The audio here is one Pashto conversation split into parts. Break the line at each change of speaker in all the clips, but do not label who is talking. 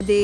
دی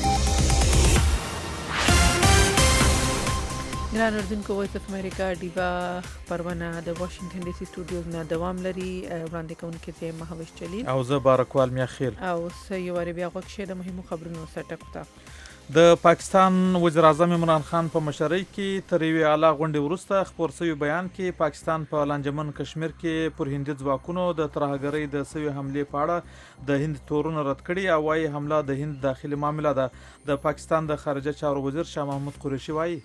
ګران اردوونکو وایس اف امریکا ډیوا پروانه د واشنگټن ډي سي سټوډیوز نه دوام لري وړاندې کوونکې ته مهوش چلیل
او زه بارکوال میاخیل
او سیواری بیا غوښه د مهمو خبرونو سرټکو
د پاکستان وزیر اعظم عمران خان په مشرۍ کې تر یوې اعلی غونډې وروسته خپور شوی بیان کې پاکستان په لانجمن کشمیر کې پر هندي ځواکونو د ترهګرۍ د سوي حملې په اړه د هند تورونه رد کړي او وايي حمله د هند داخلي معامله ده. د پاکستان د خارجه چارو وزیر شاه محمود قریشي وايي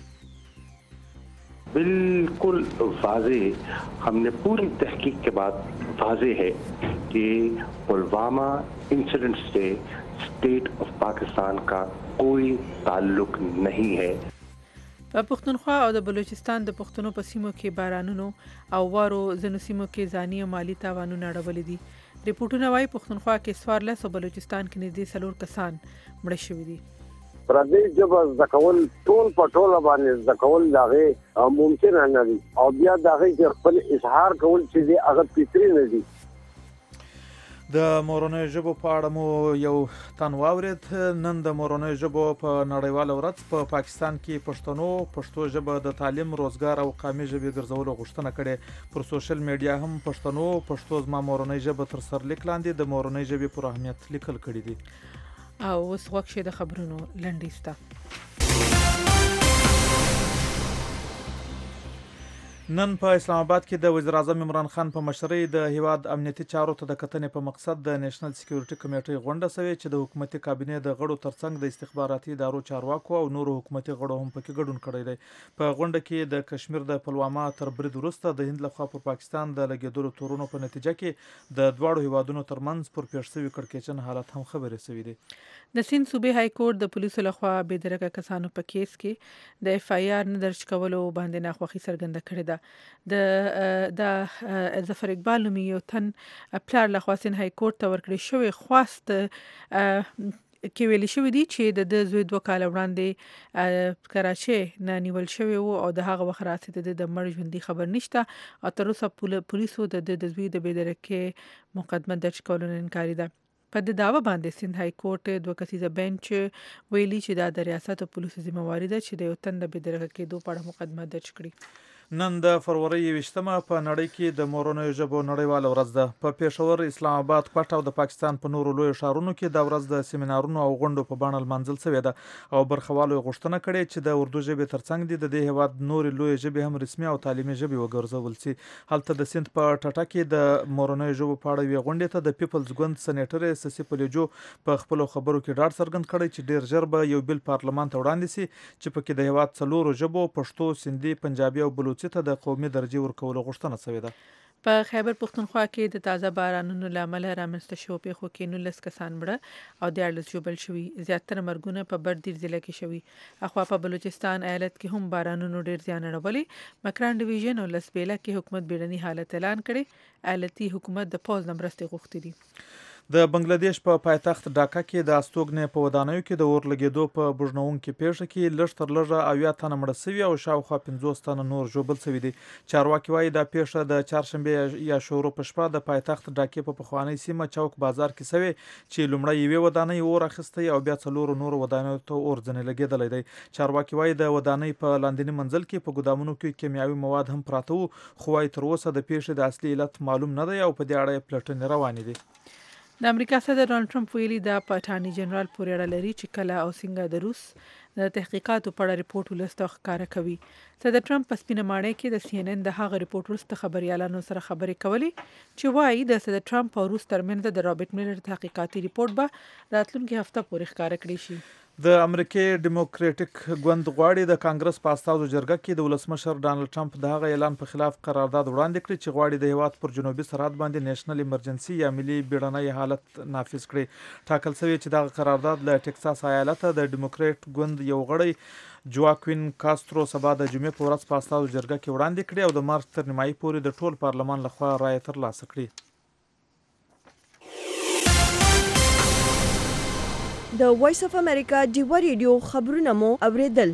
बिल्कुल वाज़ेह, हमने पूरी तहकीक के बाद वाज़ेह है कि पुलवामा इंसिडेंट से स्टेट ऑफ पाकिस्तान का कोई ताल्लुक नहीं है.
په پښتونخوا او د بلوچستان د پښتنو په سیمو کې بارانونو او وارو ځینو سیمو کې ځاني او مالی تاوانونه اړولې دي. ریپورتونه وايي پښتونخوا کې 14 او بلوچستان کې نږدې 4 کسان مړه شوي دي.
پردې جبه زکول ټول پټول باندې زکول لاغه ممکن نه دي او بیا دغه خپل اظهار کول چې هغه فطری نه دي.
د مورنۍ ژبو په اړه مو یو تن واورید. نن د مورنۍ ژبو په نړیواله ورځ په پاکستان کې پښتو ژبه د تعلیم، روزګار او قامي ژبې ګرځولو غوښتنه کړې. پر سوشل میډیا هم پښتو زما مورنۍ ژبه تر سرلیک لاندې د مورنۍ ژبې پر اهمیت لیکل کړي دي.
او اوس وخت د خبرونو لنډیسته.
نن په اسلام آباد کې د وزیر اعظم عمران خان په مشرۍ د هیواد امنیتي چارو ته د کتنې په مقصد د نېشنل سکیورټي کمیټې غونډه شوې چې د حکومتي کابینې د غړو ترڅنګ د استخباراتي ادارو چارواکو او نورو حکومتي غړو هم پکې ګډون کړی دی. په غونډه کې د کشمیر د پلوامه تر برید وروسته د هند لخوا پر پاکستان د لګېدلو تورونو په نتیجه کې د دواړو هیوادونو ترمنځ پر پیښ شوي کړکېچن حالت هم خبرې شوي دي.
د سیند صوبې های کورټ د پولیسو لخوا بې درګه کسانو په کیس کې د اف آی آر نه درج کولو باندې ناخوښي څرګنده کړې ده. د ظفر اقبال نومي یو تن پلار لخوا سیند های کورټ ته ورکړې شوې خواست کې ویل شوی دی چې د زوی 2 کال وړاندې کراچۍ نه نیول شوی او د هغه وخت راځي د مړ ژوندۍ خبر نشته او تر اوسه پولیسو د زوی د بېدرکې مقدمه درج کولو نه انکاري ده. په د داوا باندې سیند های کورټ 2 کسیزه بنچ ویلي چې دا د ریاست او پولیسو ذمہواری ده چې د یو تن د بېدرکې کېدو په اړه مقدمه درج کړي.
نن د فروری 28مه په نړۍ کې د مورنۍ ژبو نړیواله ورځ ده. په پېښور، اسلام آباد، کوټ او د پاکستان په نورو لویو ښارونو کې د ورځ د سیمینارونو او غونډو په بڼه لمانځل شوې ده او برخوالو غوښتنه کړې چې د اردو ژبې ترڅنګ د دې هیواد نورې لویې ژبې هم رسمي او تعلیمي ژبې وګرځول شي. هلته د سند په ټاټه کې د مورنۍ ژبو په اړه یوې غونډې ته د پیپلز ګوند سېنیټر سسی پلیجو په خپلو خبرو کې ډاډ څرګند کړی چې ډیر ژر به یو بل پارلمان ته وړاندې شي چې پکې د هیواد 4 ژبو پښتو، سندي، پنجابي او بلوچي ته د قومي درجه ورکولو غوښتنه شوې ده.
په خیبر پښتونخوا کې د تازه بارانونو لامل رامنځته شوو پیښو کې 19 کسان مړه او 14 ژوبل شوي. زیاتره مرګونه په بردیر ضلع کې شوي. اخوا په بلوچستان ایالت کې هم بارانونو ډیر زیان اړولی. مکران ډیویژن او لسبیله کې حکومت بیړني حالت اعلان کړي. ایالتي حکومت د پوز نمرستې غوښتي دي.
د بنگلاديش په پایتخت ډاکا کې د استوګنې په ودانیو کې د اور لګېدو په بوجنونکو پیښه کې لږ تر لږه 80 تنه مړه شوي او شاوخوا 50 تنه نور ژوبل شوي دي. چارواکي وايي دا پیښه د چهارشنبه یا شورو په شپه د پایتخت ډاکې په پخوانی سیمه چوک بازار کې شوی چې لومړی یوې ودانۍ اور اخیستی او بیا 4 نور ودانیو ته اور ځنې لګېدلی دی. چارواکي وايي د ودانۍ په لاندني منزل کې په ګودامونو کې کیمیاوي مواد هم پراته وو خو وايي تر اوسه د پیښې د اصلي علت معلوم نه دی او په دې اړه پلټنې روانې دي.
د امریکا صدر ډونالد ټرمپ ویلي دا په اټارني جنرال پورې اړه لري چې کله او څنګه د روس د تحقیقاتو په اړه ریپورت ولسته ښکاره کوي. صدر ټرمپ په سپینه ماڼۍ کې د سی ان ان د هغه ریپورت وروسته خبريالانو سره خبرې کولې چې وايي د صدر ټرمپ او روس ترمنځ د رابرټ میلر تحقیقاتي ریپورت به راتلونکي هفته پورې ښکاره کړي شي.
د امریکای ډیموکراټیک ګوند غواړي د کانګرس په استازو جرګه کې د ولسمشر ډانلډ ټرمپ د هغه اعلان په خلاف قرارداد وړاندې کړي چې غواړي د هیواد پر جنوبي سرحد باندې نېشنل ایمرجنسي یا ملي بیړنۍ حالت نافذ کړي. ټاکل شوی چې دغه قرارداد له ټکساس ایالت د ډیموکراټ ګوند یو غړی جواکوین کاسترو سبا د جمعې په ورځ په استازو جرګه کې وړاندې کړي او د مارچ تر نیمایي پورې د ټول پارلمان لخوا رایه ترلاسه کړي.
د وایس اف امریکا ډیوا ریډیو خبرونه مو اوریدل.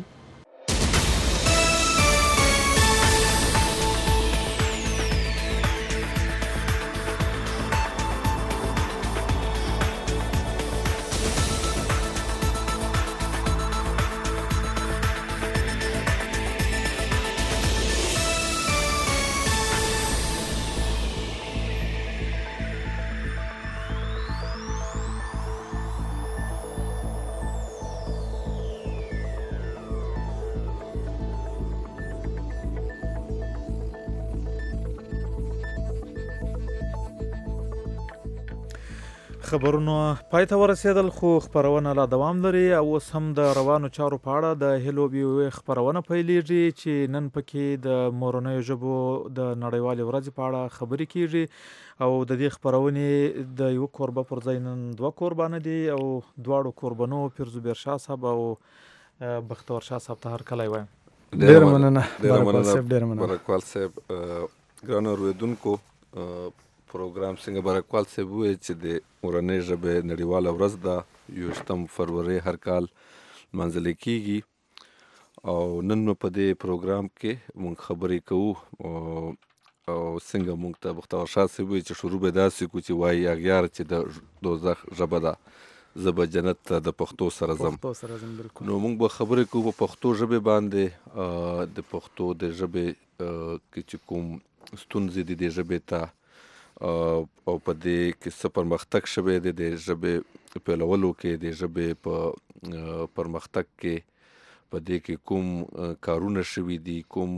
خبرونو پای ته ورسېدل خو خبرونه لا دوام لري او اوس هم د روانو چارو په اړه د هلو بي خبرونه پیلېږي چې نن پکې د مورنیو ژبو د نړیوالې ورځې په اړه خبرې کیږي او د دې خبرونې د یو کوربه پر ځای نن دوه کوربانه دي او دواړو کوربنو پیرزوبیر شاه صاحب او بختور شاه صاحب ته هر کله وایم
ډېر مننه برکوال صاحب ګرانو اوریدونکو پروګرام څنګه برکوال صاحب وایي چې د مورنۍ ژبې نړیواله ورځ ده 28 فروری هر کال لمانځل کیږي او نن په دې پروګرام کې مونږ خبرې کوو او څنګه مونږ ته بختور شاه صاحب وایي چې شروع به داسې کوو چې وایي اغیار چې د دوزخ ژبه ده زه به جنت ته د پښتو سره ځم نو مونږ به خبرې کوو په پښتو ژبې باندې د پښتو د ژبې کې چې کوم ستونزې دي د ژبې ته او په دې کې څه پرمختګ شوی دی د ژبې پیلولو کې د ژبې په پرمختګ کې په دې کې کوم کارونه شوي دي کوم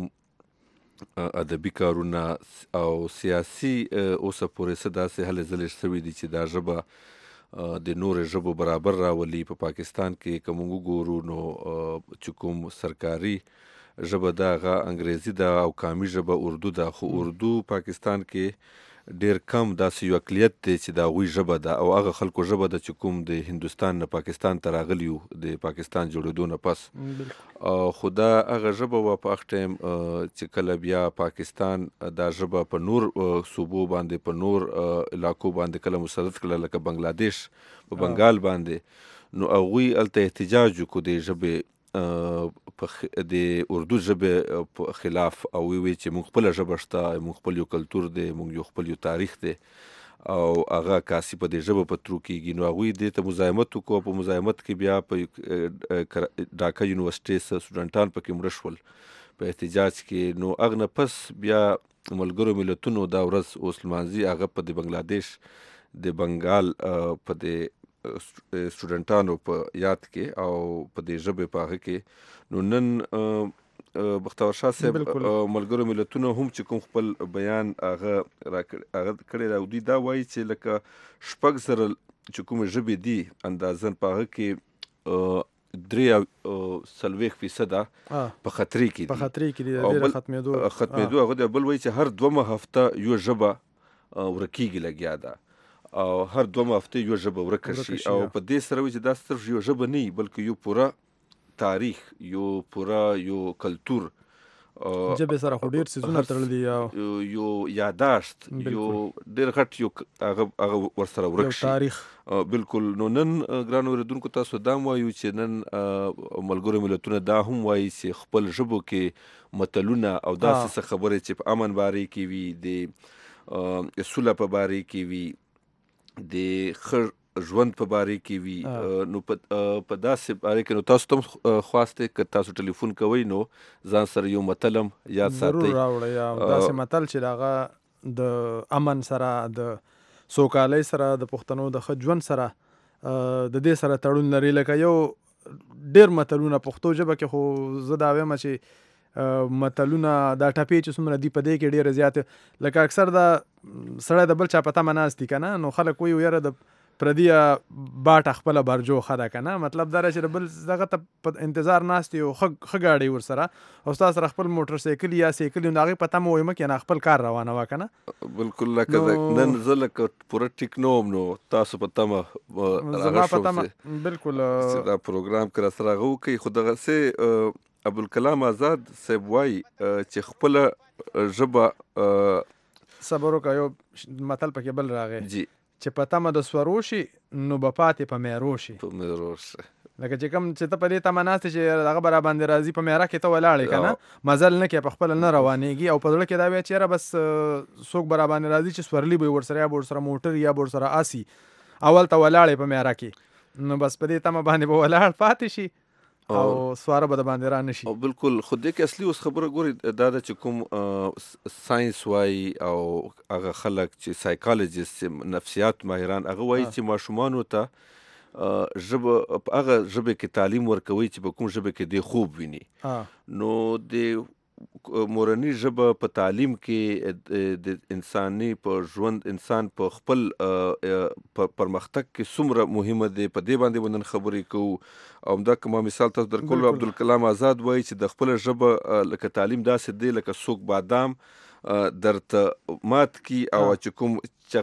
ادبي کارونه او سیاسي اوسه پورې څه داسې هلې ځلې شوي دي چې دا ژبه د نورو ژبو برابر راولي په پاکستان کې که موږ وګورو نو چې کوم سرکاري ژبه ده هغه انګریزي ده او قامي ژبه اردو ده خو اردو پاکستان کې ډیر کم داسې یو اقلیت دی چې د هغوی ژبه ده او هغه خلکو ژبه ده چې کوم د هندوستان نه پاکستان ته راغلي وو د پاکستان جوړېدو نه پس خو دا هغه ژبه وه په هغه ټایم چې کله بیا پاکستان دا ژبه په نور صوبو باندې په نور علاقو باندې کله مسلط کړله لکه بنګلادیش په بنګال باندې نو هغوی هلته احتجاج وکړو د ژبې د اردو ژبې په خلاف او وی چې موږ خپله ژبه شته موږ خپل یو کلتور دی موږ یو خپل یو تاریخ دی او هغه عکاسي په دې ژبه په ترو کېږي نو هغوی دې ته مزاحمت وکړو په مزاحمت کې بیا په ډاکا یونیورسټۍ سټوډنټان پکې مړه شول په احتجاج کې نو هغه نه پس بیا ملګرو ملتونو دا ورځ اوس لمانځي هغه په د بنګلادیش د بنګال په د سټوډنټانو په یاد کې او په دې ژبې په هغه کې نو نن بختور شاه صاحب ملګرو ملتونو هم چې کوم خپل بیان هغه کړی را دوی دا وایي چې لکه 6,000 چې کومې ژبې دي اندازن په هغه کې 3.40% په خطرې کې دي
په خطرې کې دي د ډېره
ختمېدو هغه بل وایي چې هر 2 هفته یو ژبه ورکېږي لګیا ده او هر 2 هفته یو ژبه ورکه شي او په دې سره وایي چې دا صرف یو ژبه نه وي بلکې یو پوره تاریخ یو پوره یو کلتور
ژبې سره خو ډېر څیزونه تړلي دي
یو یاداشت یو ډېر غټ یو هغه ورسره ورک شي
تاریخ
بالکل نو نن ګرانو اورېدونکو تاسو دا وایو چې نن ملګرو ملتونه دا هم وایي چې خپل ژبو کې متلونه او داسې څه خبرې چې په امن بارې کې وي د سوله په بارې کې وي د ښه ژوند په باره کې وي نو په داسې باره کې نو تاسو ته خواسته که تاسو ټلیفون کوئ نو ځان سره یو متلم یاد ساتئ
ضرور راوړئ داسې متل چې هغه د امن سره د سوکالۍ سره د پښتنو د ښه ژوند سره د دې سره تړون لري لکه یو ډېر متلونه پښتو ژبه کې خو زه دا وایم چې متلونه دا ټپې چې څومره دي په دې کې ډېره زیاته لکه اکثر دا سړی د بل چا په تمه ناست دي که نه نو خلک وایي یاره د پردیه باټه خپله برجو ښه ده که نه مطلب دا چې د بل دغه ته په انتظار ناست یو ښه ګاډی ورسره او ستا سره خپل موټر سایکل یا سایکل د هغې په تمه وایي مه کښېنه خپل کار روانه وه که نه
بالکل لکه نن زه لکه پوره ټیک نه وم نو تاسو په تمه
زما په تمه بالکل
دا پروګرام که راسره هغه وکړئ خو دغسې ابوالکلام آزاد صاحب وایي چې خپله ژبه
صبر وکړه یو متل پکې بل راغی
جی
چې په تمه د سورو شي نو به پاتې په میرو شي
په میرو شي
لکه چې کوم چې ته په دې تمه ناست چې هغه به راباندې راځي په میره کې ته ولاړې که نه مزل نه کې په خپله نه روانېږي او په زړه کې دا وایي چې یاره بس څوک به راباندې راځي چې سورلي به یې ورسره یا به ورسره موټر یا به ورسره آسي اول ته ولاړې په میره کې نو بس په دې تمه باندې به ولاړ پاتې شي او سواره به د باندې را نشي
بالکل خو دې کې اصلي اوس خبره ګوري دا ده چې کوم ساينس وایي او هغه خلک چې سایکالوجیست نفسیات ماهران هغه وایي چې ماشومانو ته ژبه هغه ژبه کې تعلیم ورکوي چې په کوم ژبه کې دی خوب ویني نو د مورنۍ ژبه په تعلیم کې د انساني په ژوند انسان په خپل پرمختګ کې څومره مهمه دی، په دې باندې نن خبرې کوو. او همدا که ما مثال تاسو درکولو، عبدالکلام آزاد وایي چې د خپله ژبه لکه تعلیم داسې دی لکه څوک بادام درته مات کی او چې کوم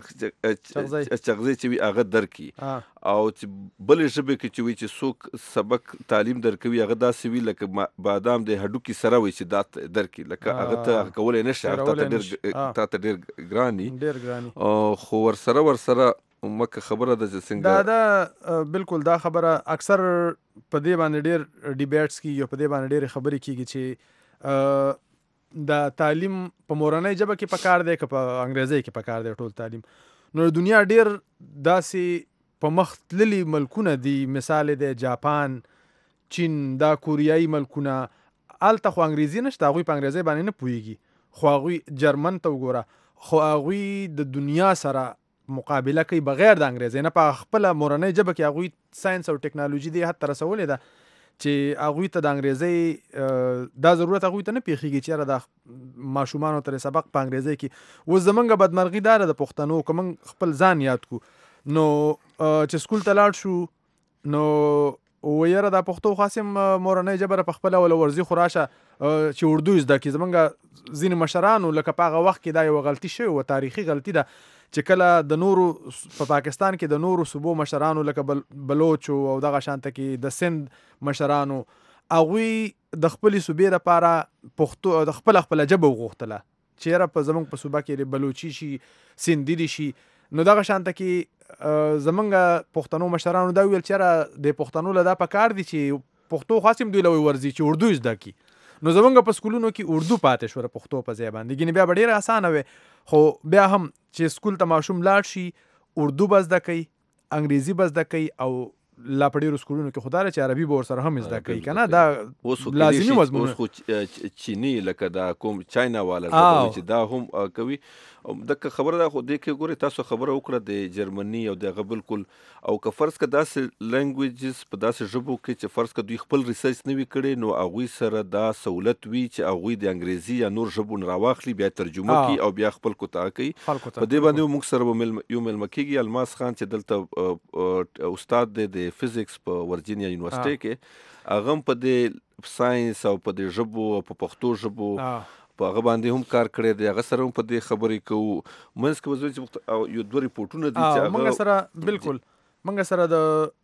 چغزی چې وي هغه درکي، او چې بلې ژبې کې چې وي چې څوک سبق تعلیم درکوي هغه داسې وي لکه بادام د هډوکي سره وي چې دا درکي، لکه هغه ته هغه کولی نه شي، تا ته ډېر ګران خو ورسره مکه خبره ده چې څنګه
دا بالکل دا خبره اکثر په دې باندې ډېر ډیبیټس کېږي او په دې باندې ډېرې خبرې کېږي چې د تعلیم په مورنۍ ژبه کې پکار دی که په انګریزۍ کې پکار دی ټول تعلیم. نو د دنیا ډېر داسې په مخ تللي ملکونه دي، مثال دی جاپان، چین، دا کوریایي ملکونه، هلته خو انګریزي نشته، هغوی په انګریزۍ باندې نه پوهېږي، خو هغوی جرمن ته وګوره، خو هغوی د دنیا سره مقابله کوي بغیر د انګریزۍ نه، په خپله مورنۍ ژبه کې هغوی ساینس او ټکنالوژي دې حد ته رسولې ده چې هغوی ته د انګریزۍ دا ضرورت هغوی ته نه پیښیږي چې یاره دا ماشومانو ته سبق په انګریزۍ کې. اوس زمونږ بدمرغي دا ده د پښتنو، که موږ خپل ځان یاد کو نو چې سکول ته لاړ شو نو ویره دا پښتو خاصم مورنۍ ژبه په خپله ولا ورځي خو راشه چې اردو زده کړي. زمونږ ځینې مشرانو لکه په هغه وخت کې دا یوه غلطي شوې وه، تاریخي غلطي ده، چې کله د نورو په پاکستان کې د نورو صوبو مشرانو لکه بلوچو او دغه شانته کې د سند مشرانو هغوی د خپلې صوبې لپاره پښتو د خپله ژبه وغوښتله چې یاره په زموږ په صوبه کې بلوچي شي، سندي دي شي. نو دغه شانته کې زمونږ پښتنو مشرانو دا ویل چې یاره د پښتنو له دا پکار دي چې پښتو خاص هم دوی له ورځي چې اردو زده کړي. نو زمونږ په سکولونو کې اردو پاتې شوه پښتو په ځای باندې، ګینې بیا به ډېره اسانه وي، خو بیا هم چې سکول ته ماشوم لاړ شي اردو به زده کوي، انګریزي به زده کوي، او لا په ډېرو سکولونو کې خو دا چې عربي به ورسره هم زده کوي که نه، دا لازمي مضمون.
اوس خو چیني لکه دا کوم چاینا والا چې دا هم کوي. دغه خبره ده، خو دې کې ګورئ تاسو خبره وکړه د جرمني او دغه بالکل، او که فرض که داسې لینګویجز په داسې ژبو کې چې فرض که دوی خپل ریسرچ نه وي کړی، نو هغوی سره دا سهولت وي چې هغوی د انګریزي یا نور ژبو نه راواخلي، بیا ترجمه کړي او بیا خپل کوتاه کوي. په دې باندې موږ سره به یو مېلمه کېږي الماس خان چې دلته استاد دی د فزیکس په ورجینیا یونیورسټۍ کې، هغه هم په دې ساینس او په دې ژبو او په پښتو ژبو په هغه باندې هم کار کړی دی، هغه سره هم په دې خبرې کوو. منځ کې به زه چې یو دوه ریپورټونه دي چې
موږ سره بالکل موږ سره د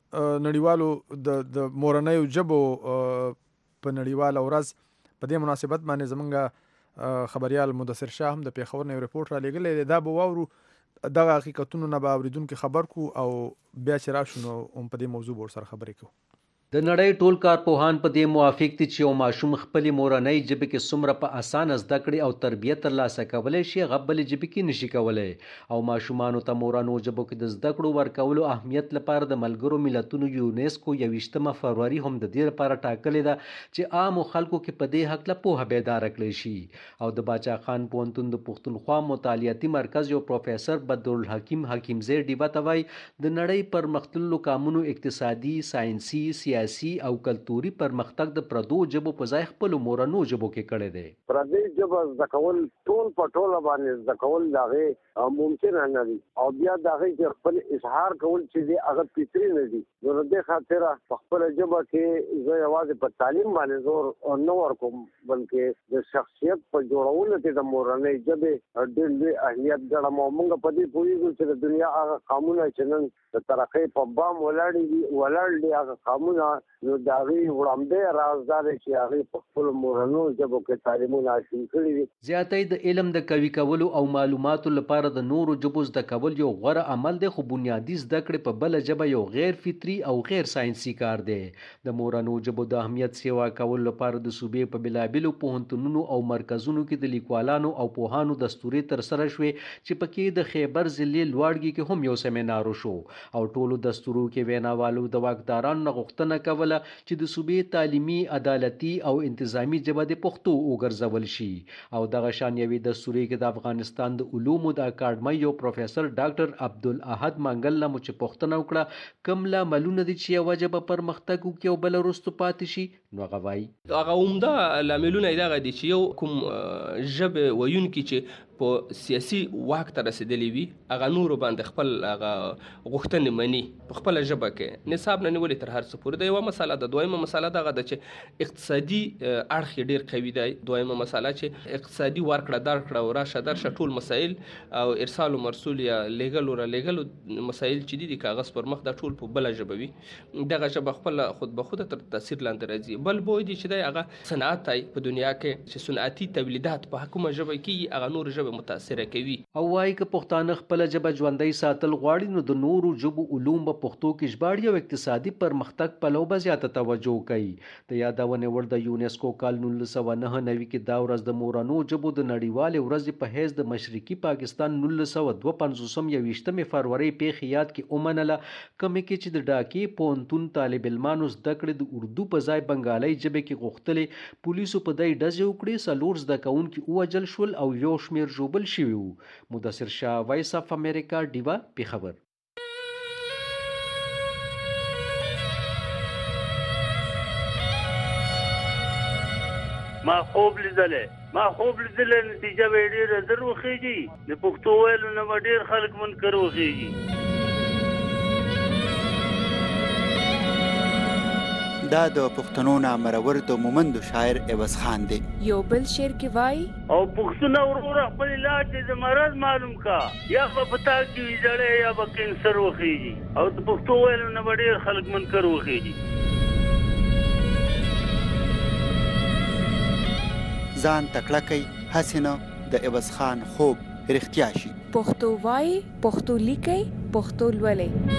نړیوالو د مورنیو ژبو په نړیواله ورځ په دې مناسبت باندې زمونږ خبریال مدثر شاه هم د پېښور نه یو ریپورټ را لېږلی دی، دا به واورو، دغه حقیقتونو نه به اورېدونکي خبر کو، او بیا چې راشو نو هم په دې موضوع به ورسره خبرې کوو.
د نړۍ ټول کارپوهان په دې موافق دي چې یو ماشوم خپلې مورنۍ ژبې کې څومره په اسانه زده کړې او تربیت ترلاسه کولی شي، هغه بلې ژبې کې نشي کولی. او ماشومانو ته مورنو ژبو کې د زده کړو ورکولو اهمیت لپاره د ملګرو ملتونو یونیسکو 21 فروری هم د دې لپاره ټاکلې ده چې عامو خلکو کې په دې هکله پوهه بیداره کړی شي. او د باچا خان پوهنتون د پښتونخوا مطالعاتي مرکز یو پروفیسر بدرالحکیم حکیمزی ډیبه ته وایي د نړۍ پرمختللو کامونو اقتصادي، ساینسي، سیاسي او کلتوري پرمختګ د پردو ژبو په ځای خپلو مورنو ژبو کې کړی دی.
پردۍ ژبه زده کول ټول په ټوله باندې زده کول د هغې ممکنه نه دي، او بیا د هغې چې خپل اظهار کول چې دی هغه فطري نه دي. نو د دې خاطره په خپله ژبه کې زه یوازې په تعلیم باندې زور نه ورکوم، بلکې د شخصیت په جوړولو کې د مورنۍ ژبې ډېر لوی اهمیت ګڼم. او موږ په دې پوهېږو چې د دنیا هغه قامونه چې نن د ترقۍ په بام ولاړ دي هغه قامونه، نو د هغې وړاندې راز دا دی چې هغې په خپلو مورنو ژبو کې تعلیمونه حاصل کړي دي.
زیاتۍ د علم د قوي کولو او معلوماتو لپاره د نورو ژبو زده کول یو غوره عمل دی، خو بنیادي زده کړې په بله ژبه یو غیر فطري او غیر ساینسي کار دی. د مورنو ژبو د اهمیت سیوا کولو لپاره د صوبې په بېلابېلو پوهنتونونو او مرکزونو کې د لیکوالانو او پوهانو دستورې ترسره شوې چې پکې د خیبر ضلع لوړګي کې هم یو سیمینار وشو، او ټولو دستورو کې ویناوالو د واکدارانو نه غوښتنه غوښتنه کوله چې د صوبې تعلیمي عدالتي او انتظامی ژبه د پښتو وګرځول شي. او دغه شان یوې دستوري کې د افغانستان د علومو د اکاډمۍ یو پروفیسر ډاکټر عبدالاحد منګل نه مو چې پوښتنه وکړه کوم لاملونه دي چې یوه ژبه پرمختګ وکړي او بله وروسته پاتې شي، نو هغه وایي
هغه عمده لاملونه یې دغه دي چې یو کوم ژبې ویونکي چې په سیاسي واک ته رسېدلی وي هغه نورو باندې خپل هغه غوښتنې مني په خپله ژبه کې نصاب نه نیولې تر هر څه پورې د یوه مسله ده. دویمه مسله دغه ده چې اقتصادي اړخ یې ډېر قوي دی. دویمه مسله چې اقتصادي ورکړه درکړه او راشه درشه ټول مسایل او ارسال و مرسول یا لیږلو را لیږلو مسایل چې دي د کاغذ پر مخ دا ټول په بله ژبه وي. دغه ژبه خپله خود به خوده تر تاثیر لاندې راځي. بل بوی دی چې دی هغه صنعت دی په دنیا کې چې صنعتي تولیدات په کومه ژبه کې هغه نورو ژبه متاثره کوي.
او وایي که پښتانه خپله ژبه ژوندۍ ساتل غواړي نو د نورو ژبو علوم په پښتو کې ژباړي او اقتصادي پرمختګ پلو به زیاته توجه کوي. د یادونې وړ د یونیسکو کال 1999 کې دا ورځ د مورنو ژبو د نړیوالې ورځې په حیث د مشرقي پاکستان 1952 فروری پیښې یاد کې ومنله، کومې کې چې د ډاکې پوهنتون طالب علمانو زده کړې د اردو په ځای بنګالۍ ژبې کې غوښتلې. پولیسو په دې ډزې وکړې، 4 زده کوونکي ووژل شول او یو شمېر ژوبل شوي وو. مدثر شاه، وایس اف امریکا، ډیوا، پېښور.
ما خوب لیدلې نتیجه به ډېره زر وخېږي. د پښتو ویلو نه به ډېر خلک منکر وخېږي.
دا د پښتنو نامرور د مومندو شاعر عوض خان دی.
یو بل شعر کې وایي
او پښتون وروره خپل علاج د مرض معلوم کا، یا به پتا کې ویجړې یا به کینسر وخېږي. او د پښتو ویلو نه به ډېر خلک منکر وخېږي.
ځان تکړه کوي هسې نه د عوض خان خوب رښتیا شي.
پښتو وایي، پښتو لیکي، پښتو لولئ.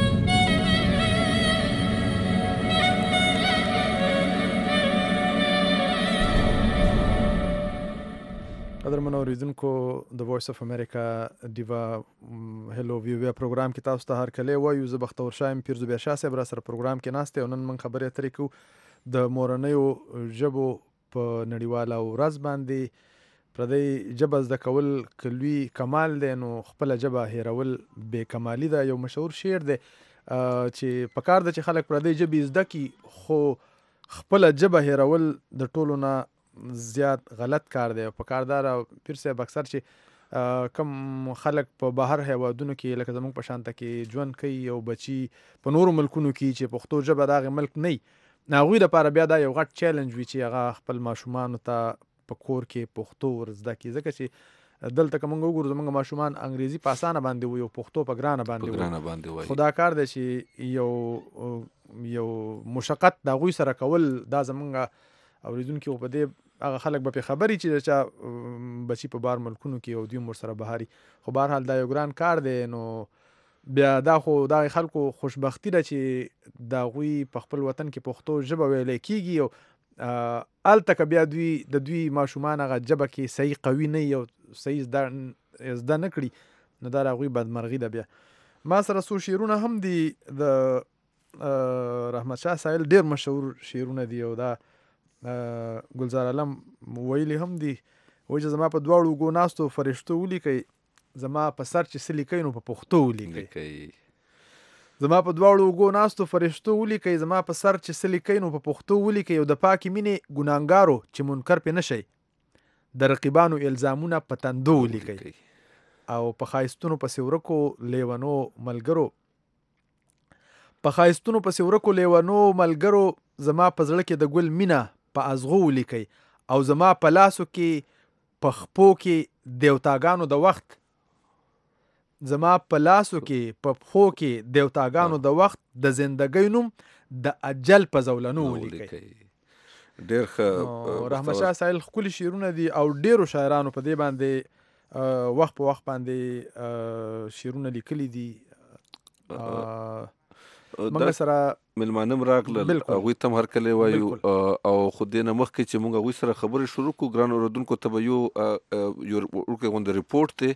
قدرمن اوریدونکو، د وایس اف امریکا ډیوا هلو ویو پروګرام کې تاسو ته هر کله وایو. زه بختور شایم پیرزو بیا شاه صاحب را سره پروګرام کې ناشته او نن من خبرې اترې کوو د مورنیو ژبو په نړیواله ورځ باندې. پردی ژبه زده کول کلوي کمال دی، نو خپله ژبه هیرول بې کمالي ده. یو مشهور شعر دی چې پکار ده چې خلک پردی ژبې زده کړي، خو خپله ژبه هیرول د ټولو نه زیات غلط کار دی. په کاردار پیر صاحب اکثر چې کم خلک په بهر هیوادونو کې لکه زموږ په شانته کې ژوند کوي او بچي په نورو ملکونو کې چې پښتو ژبه د هغې ملک نه وي، هغوی دپاره بیا دا یو غټ چیلنج وي چې هغه خپل ماشومانو ته په کور کې پښتو ور زده کړي. ځکه چې دلته که موږ وګورو زموږ ماشومان انګریزي په اسانه باندې وایي او پښتو په ګرانه باندې وایي. خو دا کار دی چې یو مشقت د هغوی سره کول، دا زموږ اوریدونکي په دې هغه خلک به پې خبري چې چا بچي په بار ملکونو کې او دوی هم ورسره بهاري. خو بهرحال دا یو ګران کار دی. نو بیا دا خو دغه خلکو خوشبختي ده چې د هغوی په خپل وطن کې پښتو ژبه ویلی کېږي او هلته که بیا د دوی ماشومان هغه ژبه کې صحیح قوي نه وي او صحیح زده نه کړي، نو دا د هغوی بدمرغي ده. بیا ما سره څو شعرونه هم دي د رحمت شاه سایل، ډېر مشهور شعرونه دي او دا ګلزار علم ویلي هم دي. وایي چې زما په دواړو اوږو ناستو فرشتو ولیکئ، زما په سر چې څه لیکئ نو په پښتو ولیکئ. زما په دواړو اوږو ناستو فرشتو ولیکئ، زما په سر چې څه لیکئ نو په پښتو ولیکئ. او د پاکې مینې ګناهګارو چې منکر پې نه شئ، د رقیبانو الزامونه په تندو ولیکئ. او په ښایستونو پسې ورکو لیونو ملګرو، په ښایستونو پسې ورکو لیونو ملګرو، زما په زړه کې د ګل مینه په ازغو ولیکئ. او زما په لاسو کې په خپو کې دیوتاګانو د وخت، زما په لاسو کې په پښو کې دیوتاګانو د وخت، د زندګۍ نوم د اجل په زولنو ولیکئ.
ډېر ښه.
رحمت شاه سایل ښکلي شعرونه دي او ډېرو شاعرانو په دې باندې وخت په وخت باندې شعرونه لیکلي دي.
موږ سره ملمانم راغلل، هغوی ته هم هر کله وایو. او خو دې نه مخکې چې موږ هغوی سره خبرې شروع کړو، ګران اورېدونکو ته به یو وړوکی غوندې ریپورټ دی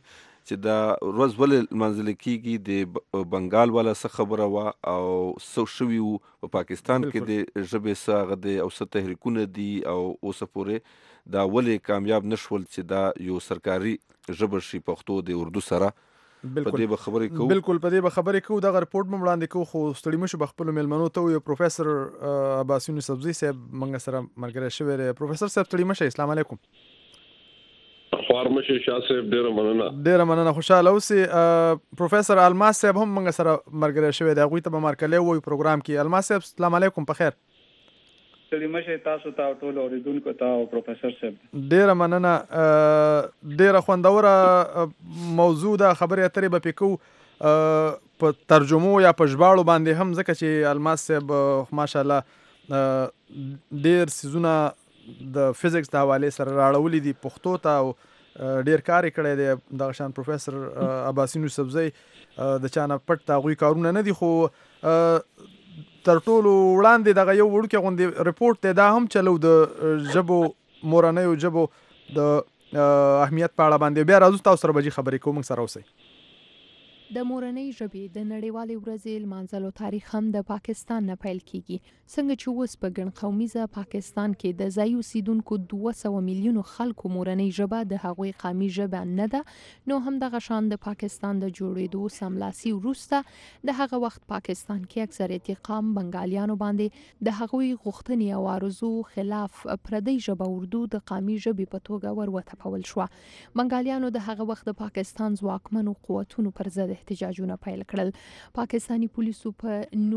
چې دا ورځ ولې لمانځل کیږي د بنګال والا څه خبره وه او څه شوي وو په پاکستان کې د ژبې څه هغه دی او څه تحریکونه دي او اوسه پورې دا ولې کامیاب نشول چې دا یو سرکاري ژبه شي پښتو د اردو سره. په دې به خبرې کوو.
بالکل په دې به خبرې کوو. دغه رپورټ مو وړاندې کوو خو ستړي مشو خپلو میلمنو ته ویو. پروفیسر عباس یونسفزي صاحب موږ سره ملګری شوی دی. پروفیسر صاحب ستړي مشه. السلام علیکم.
فارمشه شاه صاحب
ډیره مننه خوشاله اوسې. پروفیسر الماس صاحب هم موږ سره ملګری شوی دی. هغوی ته به مرکلی وایو پروګرام کې. الماس صاحب السلام علیکم. په خیر.
ستړي مشه تاسو ته او ټول اوریدونکو ته او پروفیسر صاحب.
ډیره مننه. ډیره خوندوره موضوع ده. خبرې اترې به پې کوو په ترجمو یا په ژباړو باندې هم ځکه چې الماس صاحب ماشاءالله ډیر سیزونه د فزیکس د حوالې سره راړولي دي پښتو ته او ډیر کار یې کړی دی. دغه شان پروفیسر عباس یونسفزي د چا نه پټ د هغوی کارونه نه دي خو تر ټولو وړاندې دغه یو وړوکی غوندې رپورټ دی. دا هم چلو د ژبو مورنیو ژبو د اهمیت په اړه باندې. بیا راځو تاسو سره به خبرې کوو. موږ سره اوسئ.
د مورنۍ ژبې د نړیوالې ورځې لمانځلو تاریخ هم د پاکستان نه پیل کیږي. څنګه چې اوس په ګڼ قومیزه پاکستان کې د ځایي اوسیدونکو 200 میلیونو خلکو مورنۍ ژبه د هغوی قومي ژبه نه ده، نو هم دغه شان د پاکستان د جوړېدو سملاسي وروسته د هغه وخت پاکستان کې اکثریت قوم بنګالیانو باندې د هغوی غوښتنې او آرزو خلاف پردۍ ژبه اردو د قومي ژبې په توګه وروتپول شوه. بنګالیانو د هغه وخت د پاکستان ځواکمنو قوتونو پر ضد احتجاجونه پیل کړل. پاکستانی پولیسو په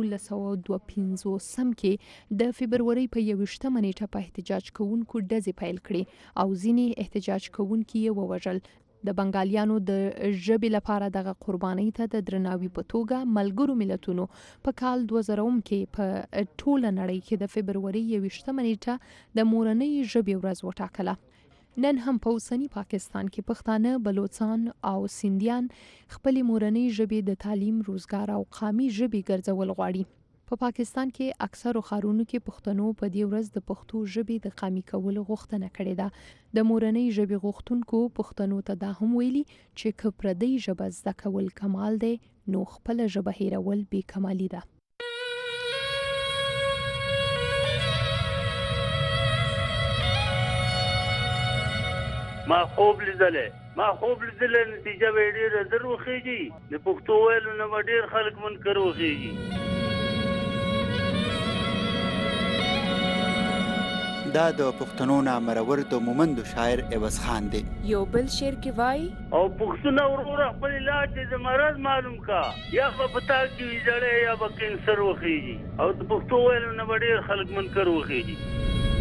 1952 کې د فبرورۍ په 21 نیټه په احتجاج کوونکو ډزې پیل کړې او ځینې احتجاج کوونکي یې ووژل. د بنګالیانو د ژبې لپاره دغه قربانۍ ته د درناوي په توګه ملګرو ملتونو په کال 2000 کې په ټوله نړۍ کې د فبرورۍ 21 نیټه د مورنۍ ژبې ورځ وټاکله. نن هم په اوسني پاکستان کې پښتانه، بلوچستان او سیندیان خپل مورنۍ ژبې د تعلیم، روزګار او قومي ژبې ګرځول غواړي. په پاکستان کې اکثرو ښارونو کې پښتنو په دې ورځ د پښتو ژبې د قومي کولو غوښتنه کړې ده. د مورنۍ ژبې غوښتونکو پښتنو ته دا هم ویلي چې که پردۍ ژبه زده کول کمال دی نو خپله ژبه هیرول بې کمالي ده.
ما خوب لیدلې نتیجه به ډېره زر وخېږي. د پښتو ویلو نه به ډېر خلک منکر وخېږي.
دا د پښتنو نامرور د مومندو شاعر عوض خان دی.
یو بل شعر کې وایي
او پښتونه وروره خپل علاج د مرض معلوم کا، یا به پتا کې ویزړې یا به کینسر وخېږي. او د پښتو ویلو نه به ډېر خلک منکر وخېږي.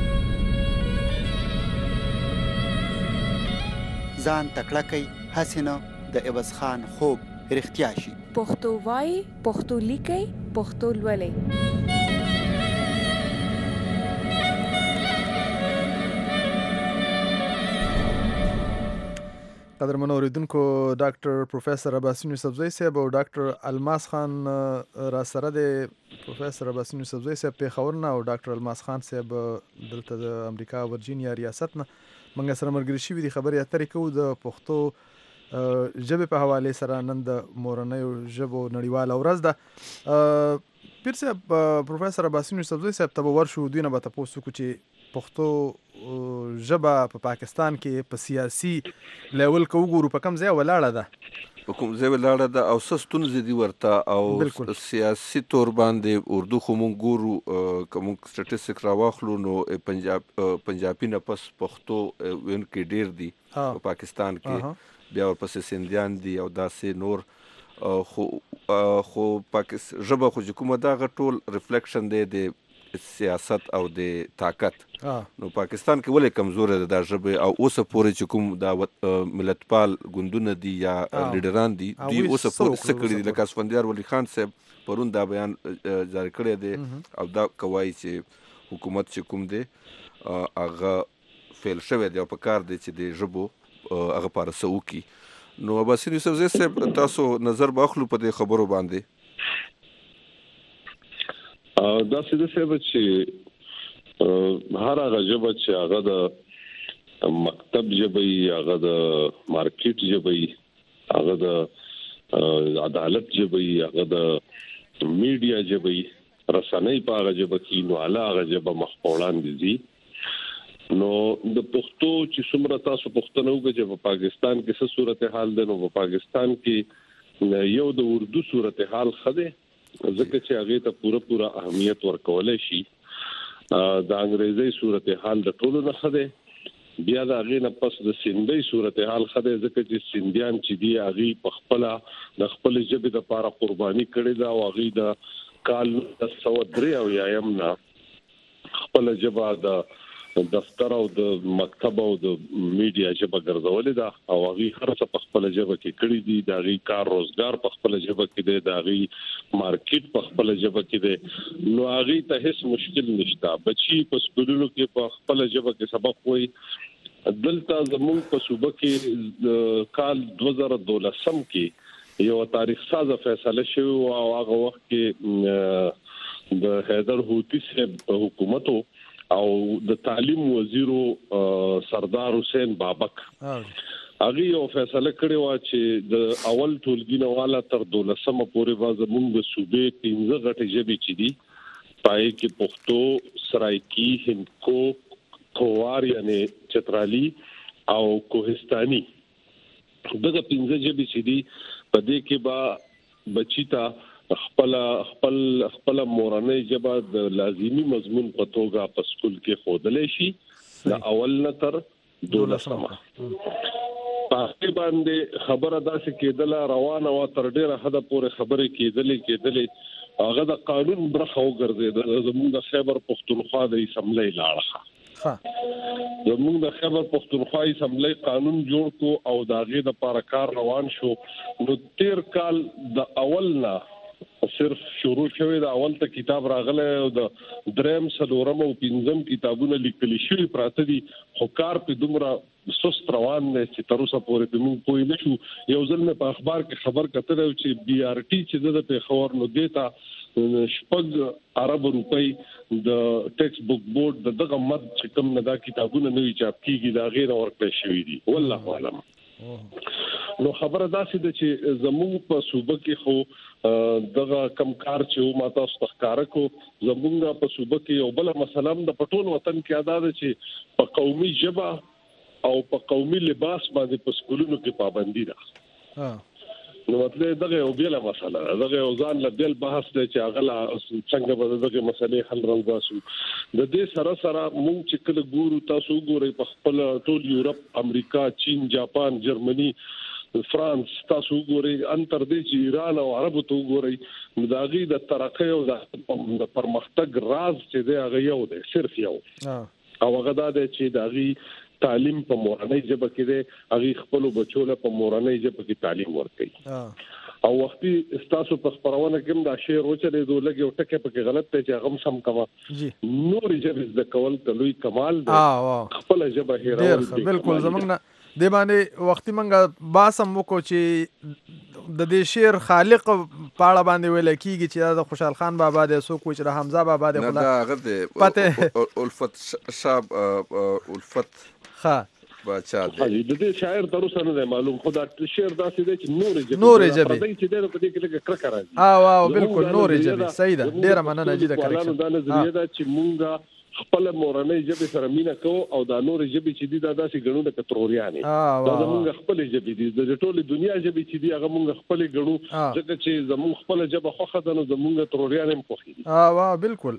ځان تکړه کوي هسې نه د عوض خان خوب رښتیا شي.
پښتو وایي، پښتو لیکي، پښتو لولي.
قدرمنو اوریدونکو، ډاکټر پروفیسر عباس یونسفزي صاحب او ډاکټر الماس خان را سره دی. پروفیسر عباس یونسفزي صاحب پېښور نه او ډاکټر الماس خان صاحب دلته د امریکا ورجینیا ریاست نه موږ سره ملګري شوي دي. خبرې اترې کوو د پښتو ژبې په حوالې سره. نن د مورنیو ژبو نړیواله ورځ ده. پیر صاحب، پروفیسر عباس یونسفزي صاحب ته به ورشو. دوی نه به تپوس وکړو چې پښتو ژبه په پاکستان کې په سیاسي لیول کې وګورو په کوم ځای ولاړه ده؟
په کوم ځای ولاړه ده او څه ستونزې دي ورته او سیاسي تور باندې اردو خو مونږ ګورو. که مونږ سټټسټیک راواخلو نو پنجابي نه پس پښتو ویونکي ډېر دي په پاکستان کې. بیا ورپسې سیندیان دي او داسې نور. خو ژبه خو چې کومه ده هغه ټول ریفلیکشن دی د سیاست او د طاقت. نو پاکستان کې ولې کمزوره ده دا ژبه؟ او اوسه پورې چې کوم دا ملتپال ګوندونه دي یا لیډران دي دوی اوسه پورې څه کړي دي؟ لکه اسفندیار ولی خان صاحب پرون دا بیان جاری کړی دی او دا کوایي چې حکومت چې کوم دی هغه فیل شوی دی او په کار دی چې د ژبو هغه پاره څه وکړي. نو عباس یونسفزي صاحب تاسو نظر به اخلو په دې خبرو باندې.
دا څه صاحب چې هر هغه ژبه چې هغه د مکتب ژبه هغه د مارکیټ ژبه هغه د عدالت جبي، هغه د میډیا جبي، رسنۍ په هغه جبه کې نو علاوه جبه مخپوړان دي. نو د پښتو چې څومره تاسو پښتنو کې په پاکستان کې څه صورتحال ده، نو په پاکستان کې یو د اردو صورتحال خده ځکه چې هغه ته پوره اهمیت ورکول شي. د انګریزي صورتحال د ټولو نه خده، بیا د هغه نه پس د سیندي صورتحال خده ځکه چې سیندیان چې دی هغه په خپل د خپل ژبې لپاره قرباني کړې ده او هغه د کال 1903 او یایم نه خپل ژبه د دفتر او د مکتب او د میډیا ژبه ګرځولې ده او هغه خرڅ په خپل ژبه کې کړی دي. د هغه کار روزګار په خپل ژبه کې دی، د هغه مارکیټ په خپل ژبه کې دی. نو هغه ته هیڅ مشکل نشته. بچي په سکولونو کې په خپل ژبه کې سبق وایي. دلته زموږ په صوبه کې کال 2012 کې یو تاریخ ساز فیصله شوی او هغه وخت کې د حیدر هوتی صاحب حکومت او د تعلیم وزیرو سردار حسین بابک هغه یو فیصله کړی و چې د اول ټولګي والا تر 12مه پورې به زموږ د صوبې 15 غټې ژبې چې دي پای کې پښتو، سرایکی، هندکو، کووار یعنی چترالی او کوهستاني دغه 15 ژبې چې دي په دې کې با بچی ته خپل مورنۍ ژبه د لازمی مضمون په توګه په سکول کې خودلې شي د اول نه تر 12مه. په باندې خبره داسې کېدله روانه و تر ډیره حد پورې خبرې کېدلې هغه د قانون برخه وګرځیدل. زموږ د خیبر پښتونخوا د اسمبلی لاړه زموږ د خیبر پښتونخوا اسمبلی قانون جوړ کو او داغه د پاره کار روان شو. نو 13 کال د اول نه صرف شروع شوی، د اول ته کتاب راغله او د دریم سلورم او پنځم کتابونه لیکل شوی پراته دي، خو کار په دومره سست روان نه چې تر اوسه پورې په موږ پوه نه شو. یو ځل مې په اخبار کې خبر کتل چې بي آر ټي چې د پیښور نو دیتا شپږ عرب روپۍ د ټیکس بوک بورډ دغه مد چې کوم نه دا کتابونه نوي چاپ کیږي دا غیر ورکړل شوی دي والله اعلم. نو خبره داسې ده چې زموږ په صوبه کې خو دغه کم کار چې ما تاسو تخکاره کو زموږ په صوبه کې یو بل مسله د پټول وطن کې ادا ده چې په قومي ژبه او په قومي لباس باندې په سکولونو کې پابندي ده. نو مطلب دغه یو بیل مسله ده، دغه یو ځان له بیل بحث دی چې هغه څنګه به دغه مسلې حل راوځو. د دې سره مونږ چې کله ګورو تاسو ګورئ په خپل ټول یورپ، امریکا، چین، جاپان، جرمني، فرانس تاسو ګورئ ان تر دې چې ایران او عربو ته ګورئ داغي د ترقۍ او د پرمختګ راز چې دی هغه یو دی، صرف یو او هغه دا دی چې داغي تعلیم په مورنۍ ژبه کې دی، هغه خپل بچو له په مورنۍ ژبه کې تعلیم ورکړي. او وختي استاسو په خبرونه کې دا شی روچلې دوه لګي او ټکه پکې غلط ته چې هغه سم کما نور ژبه د کول تلوي کمال دی خپل ژبه هیرول دی.
بالکل زمونږ نه د باندې وختي منګه باسم وکړو چې د دې شعر خالق پاړه باندې ویل کیږي چې د خوشحال خان بابا د سو کوچ د حمزه بابا د
خلا پته الفت شاب الفت
ها
بچا دی د دې شاعر تر اوسه نه معلوم، خو دا شعر داسې دی چې نور جبه چې دا په دې کې لکه کرکه راځي.
واو بالکل نور جبه صحیح ده، ډیره مننه چې دا کریکشن
دا نظریه ده چې مونږه خپل مورنۍ ژبه سره مینا کوو او دا نور ژبه چې دي دا داسې غنو د کتروریانه دا زمونږ خپل ژبه دي د ټوله دنیا ژبه چې دي هغه مونږ خپل غنو ځکه چې زمونږ خپل ژبه خوخه ده نو زمونږ تروریانه هم خوخي دي.
واو بالکل.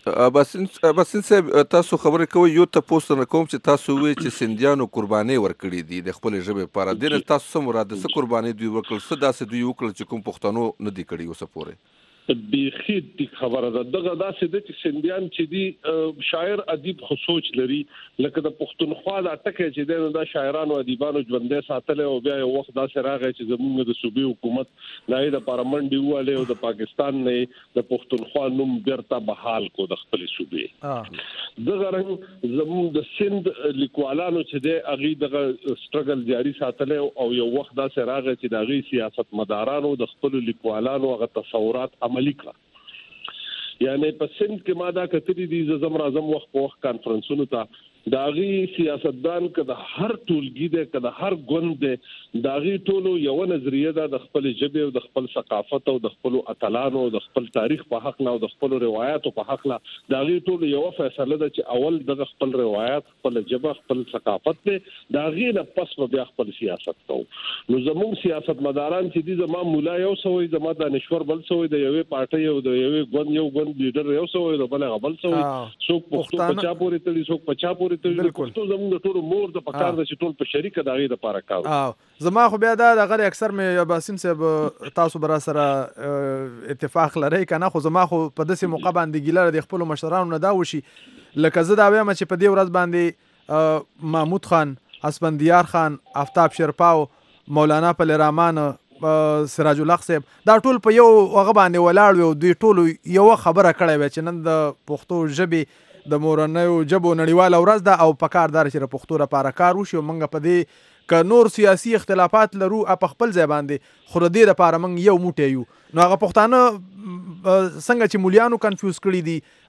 بس تاسو خبرې کوي یو تاسو نه کوم چې تاسو وی چې سندیانو قرباني ورکړي دي د خپل ژبې لپاره، د تاسو سم مراد څه قرباني دوی ورکړل، څه داسې دوی وکړل چې کوم پښتنو نه دی کړی اوسه پورې؟
بيخي د خبره ده دغه داسې د چې سندیان چې دي شاعر ادیب خو سوچ لري لکه د پښتونخوا د ټکه چې د شاعرانو ادیبانو ژوندې ساتل او بیا یو وخت داسې راغی چې زموږ د صوبې حکومت نه د پارلمانډي واله او د پاکستان نه د پښتونخوا نوم بیرته بحال کو د خپل صوبې دغه رنګ زموږ د سند لیکوالانو چې د اغي دغه سټرګل جاری ساتل او یو وخت داسې راغی چې د اغي سیاست مدارانو د خپل لیکوالانو هغه تصورات لیکلا یعنی په سند کې ماده کتري دي زم راځم وخت په وخت کانفرنسونو ته داغي سیاستدان کده هر ټولګي ده کده هر ګوند ده داغي ټولو یو نظریه ده د خپل ژبه او د خپل ثقافت او د خپل اتلانو او د خپل تاریخ په حق نه او د خپل روایتو په حق نه داغي ټولو یو فیصله ده چې اول د خپل روایت خپل ژبه خپل ثقافت ده داغي نه پس بیا خپل سیاست کوو. نو زموږ سیاستمداران چې دي زمو مولا یو سوې زمو دانشور بل سوې د یوې پارټي او د یوې ګوند یو ګوند لیډر یو سوې د بل غبل سوې څوک پښتو پچا پورې تړي څوک پچا پورې پښتو زموږ د ټولو مور د پکار د چې ټول په شریکه دغه د پاره کاوه.
زما خو بیا دا غیر اکثر مې باسین صاحب تاسو برا سره اتفاق لري کنه خو زما خو په داسې موقع باندې ګیلره د خپل مشرانو نه دا وشي لکه زه دا وایم چې په دې ورځ باندې محمود خان اسفندیار خان آفتاب شیرپاو مولانا پلرمان سراج الله صاحب دا ټول په یو هغه باندې ولاړ وي دوی ټول یو خبره کړې وي چې نن د پښتو ژبې د مورنیو ژبو نړیواله ورځ ده او پکار دار چې د پښتو لپاره کار وشي او موږ په دې که نور سیاسي اختلافات لرو په خپل ځای باندې خو د دې لپاره موږ یو موټی یو. نو هغه پښتانه څنګه چې مولیانو کنفیوز کړي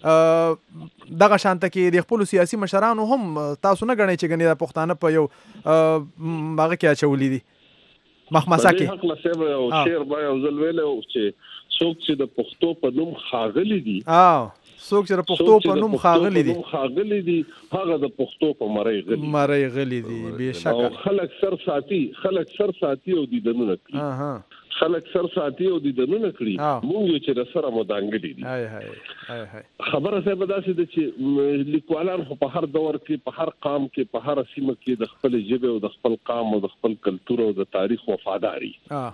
دي دغه شانته کې د خپل سیاسي مشرانو هم تاسو نه ګڼئ چې ګنې د پښتانه په یو هغه کې اچولي دي مخمسه کې
حق لسه او شعر به او زلویل او چې څوک چې د پښتو په نوم خاغلی دي
څوک چې د پښتو په نوم خاغلی دي
هغه د پښتو په مړی
غلی دي بهشکه
خلک سر ساتي او د دنونه کوي خلک سر ساتي او د دنونه کوي موږ چې د سره مدانګلي دي خبره څه به داسې ده چې لیکوالان په هر دور کې په هر قام کې په هر سیمه کې د خپل ژبه او د خپل قام او د خپل کلتور او د تاریخ وفاداری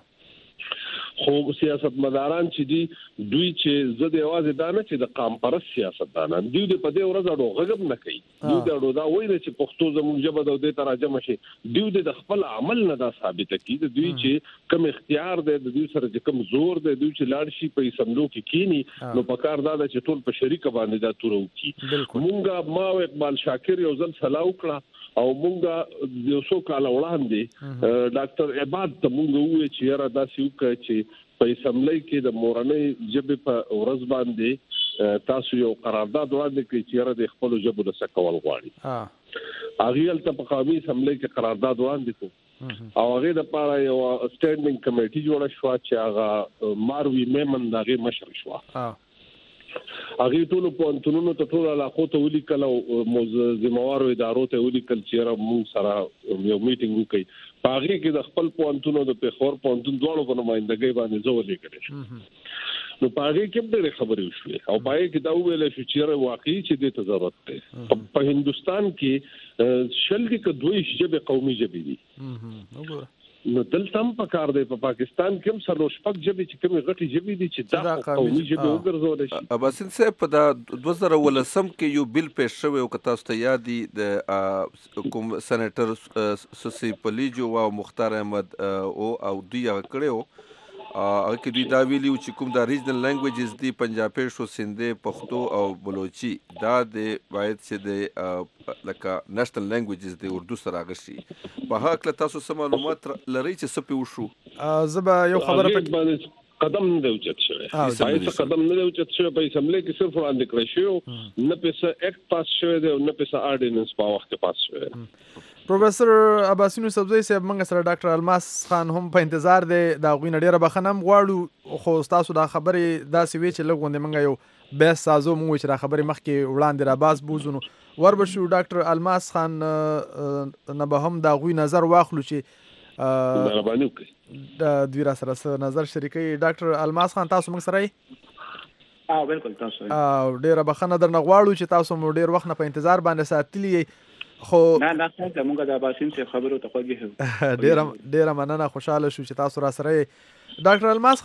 خو سیاستمداران چې دي دوی چې زده یوازې دا نه چې د قام پرست سیاستدانان دوی په دې ورځ اړو غږب نه کوي دوی دا وایي چې پښتو زموږ ژبه د دې ترجمه شي دوی د خپل عمل نه دا ثابت کوي دوی چې کوم اختیار دی د دوی سره چې کوم زور دی دوی چې لاړ شي په سملو کې کینی نو پکار دا چې ټول په شریک باندې دا تورو کی مونږه ما او اقبال شاکر یو ځل سلام وکړه او مونږه یو څو کال وړاندې ډاکټر عباد ته مونږ وې چې یاره داسې وکړي چې په اسمبلی کې د مورنۍ ژبې په ورځ باندې تاسو یو قرارداد وړاندې کړئ چې یاره د خپل ژبو د سکول غواړي هغه ته په قومي اسمبلی کې قرارداد وړاندې کړ او هغه د لپاره یو سټینډینګ کمیټي جوړه شو چې هغه ماروي میمن دغه مشر شو هغه ټول په انټونو ته ټول علاقو ته ولیکل او ذمہوارو ادارو ته ولیکل چې موږ سره یو میټینګ وکړي هغه کې د خپل پونتونو د پیښور پونتون دوړو په نمائندګۍ باندې زو لیکل نو پاره کې ډېر خبرې وشوي او پای کې دا ویل شو چې واقعي چې د ضرورت ده په هندستان کې شل کې دوی ژبه قومي ژبه دي نو دلته هم پکار دی په پاکستان کې هم سره شپږ ژبې چې کومې غټي ژبې دي چې دا قومي ژبې وګرځول شي.
اباسین صاحب په 2018 کې یو بل پیش شوی او که تاسو ته یاد دي د کوم سېنیټر سوسی پلیجو او مختار احمد او دوی هغه کړو هغه کې دوی دا ویلي چې کوم د ریجنل لینګویجز دي پنجابي شو سندي پښتو او بلوچي دا د باید چې د لکه نېشنل لینګویجز دي اردو سره غشي په هغه تاسو سم معلومات لري چې څه پیوشو
زبا یو خبره په
قدم نه اوچت شوی هیڅ قدم نه اوچت شوی په اسمبلی کې صرف وړاندې کړی شو نه پیسه اکټ پاس شوی دی او نه پیسه آرډیننس په وخت کې پاس شوی.
پروفیسور عباسین یوسفزئی صاحب موږ سره ډاکټر الماس خان هم په انتظار دی دا غوینه ډیره بخنم غواړو خو تاسو دا خبرې داسې وی چې لګوندې موږ یو بیس سازو موږ چې دا خبرې مخکې وړاندې را باز بوزونو وربشو ډاکټر الماس خان نه به هم دا غوی نظر واخلو چې
مهرباني وکړئ
د دوی را سره نظر شریکي. ډاکټر الماس خان تاسو موږ سره
یې بالکل تاسو
ډیره بخنه درنه غواړو چې تاسو مو ډیر وخت نه په انتظار باندې ساتلی خو
نه څنګه موږ د باسین څخه خبرو ته خوږی
ډیره مننه خوشاله شو چې تاسو را سره ډاکټر الماس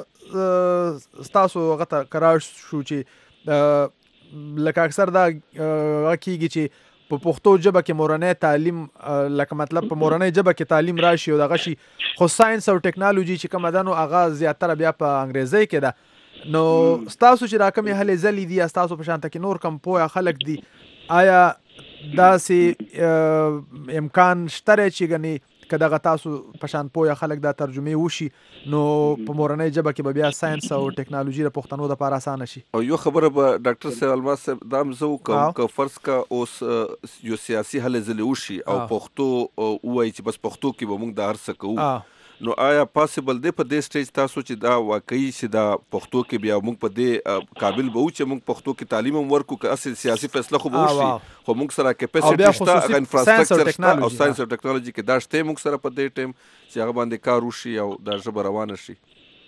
خان تاسو غته قرار شو چې لکه اکثر دا کیږي چې په پښتو ژبه کې مورنۍ تعلیم لکه مطلب په مورنۍ ژبه کې تعلیم راشي او دغه شي خو ساينس او ټیکنالوژي چې کوم دنو هغه زیاتره بیا په انګریزي کې ده نو تاسو چې راکمې هلې زلي دي تاسو په شان کې نور کم پوهه خلک دي آیا داسې امکان شته چې غني که دغه تاسو په شان پوهه خلک دا ترجمه وشي نو په مورنۍ ژبه کې به بیا ساينس او ټکنالوژي د پښتنو لپاره اسانه شي.
او یو خبره به ډاکټر صاحب الماس صاحب دام زو که فرض کا اوس یو سیاسي حل زلی وشي او پښتو وایي چې بس پښتو کې به موږ د هر څه کوو نو آیا پاسبل دی په دې سټیج تاسو چې دا واقعي چې دا پښتو کې بیا موږ په دې قابل به و چې موږ پښتو کې تعلیم ورکو که اصل سیاسي فیصله خو به وشي خو موږ سره کیپاسټي شته هغه انفراستراکچر شته او ساينس او ټکنالوژي کې دا شته موږ سره په دې ټیم چې هغه باندې کار وشي او دا ژبه روانه شي.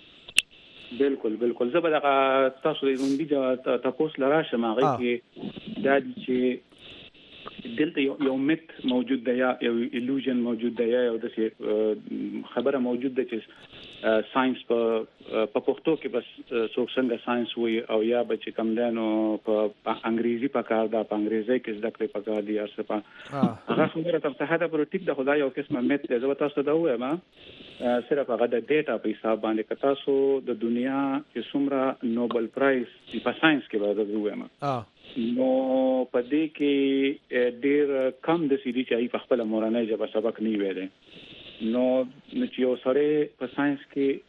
بالکل زه به دغه تاسو د روندي تاسو لراشم هغه کې دا چې دلته یو میت موجود دی یا یو ایلوژن موجود دی یا یو د خبره موجود ده چې ساينس په پښتو کې بس څوک څنګه ساينس وي او یا به چې کم دنو په انګریزي په کار دا په انګریزي کې زده کړې په کار دي ارڅه په هغه خبره تر څه حد پورې ټیک ده خدای یو قسمه میت ده زه تاسو ته وایم صرف هغه د ډیټا په حساب باندې که تاسو د دنیا کې څومره نوبل پرایز په ساينس کې به وایم نو په دې کې ډېر کم د سړي چې په خپل مورنۍ ژبه سبق نه ویلي نو چې یو سره په ساينس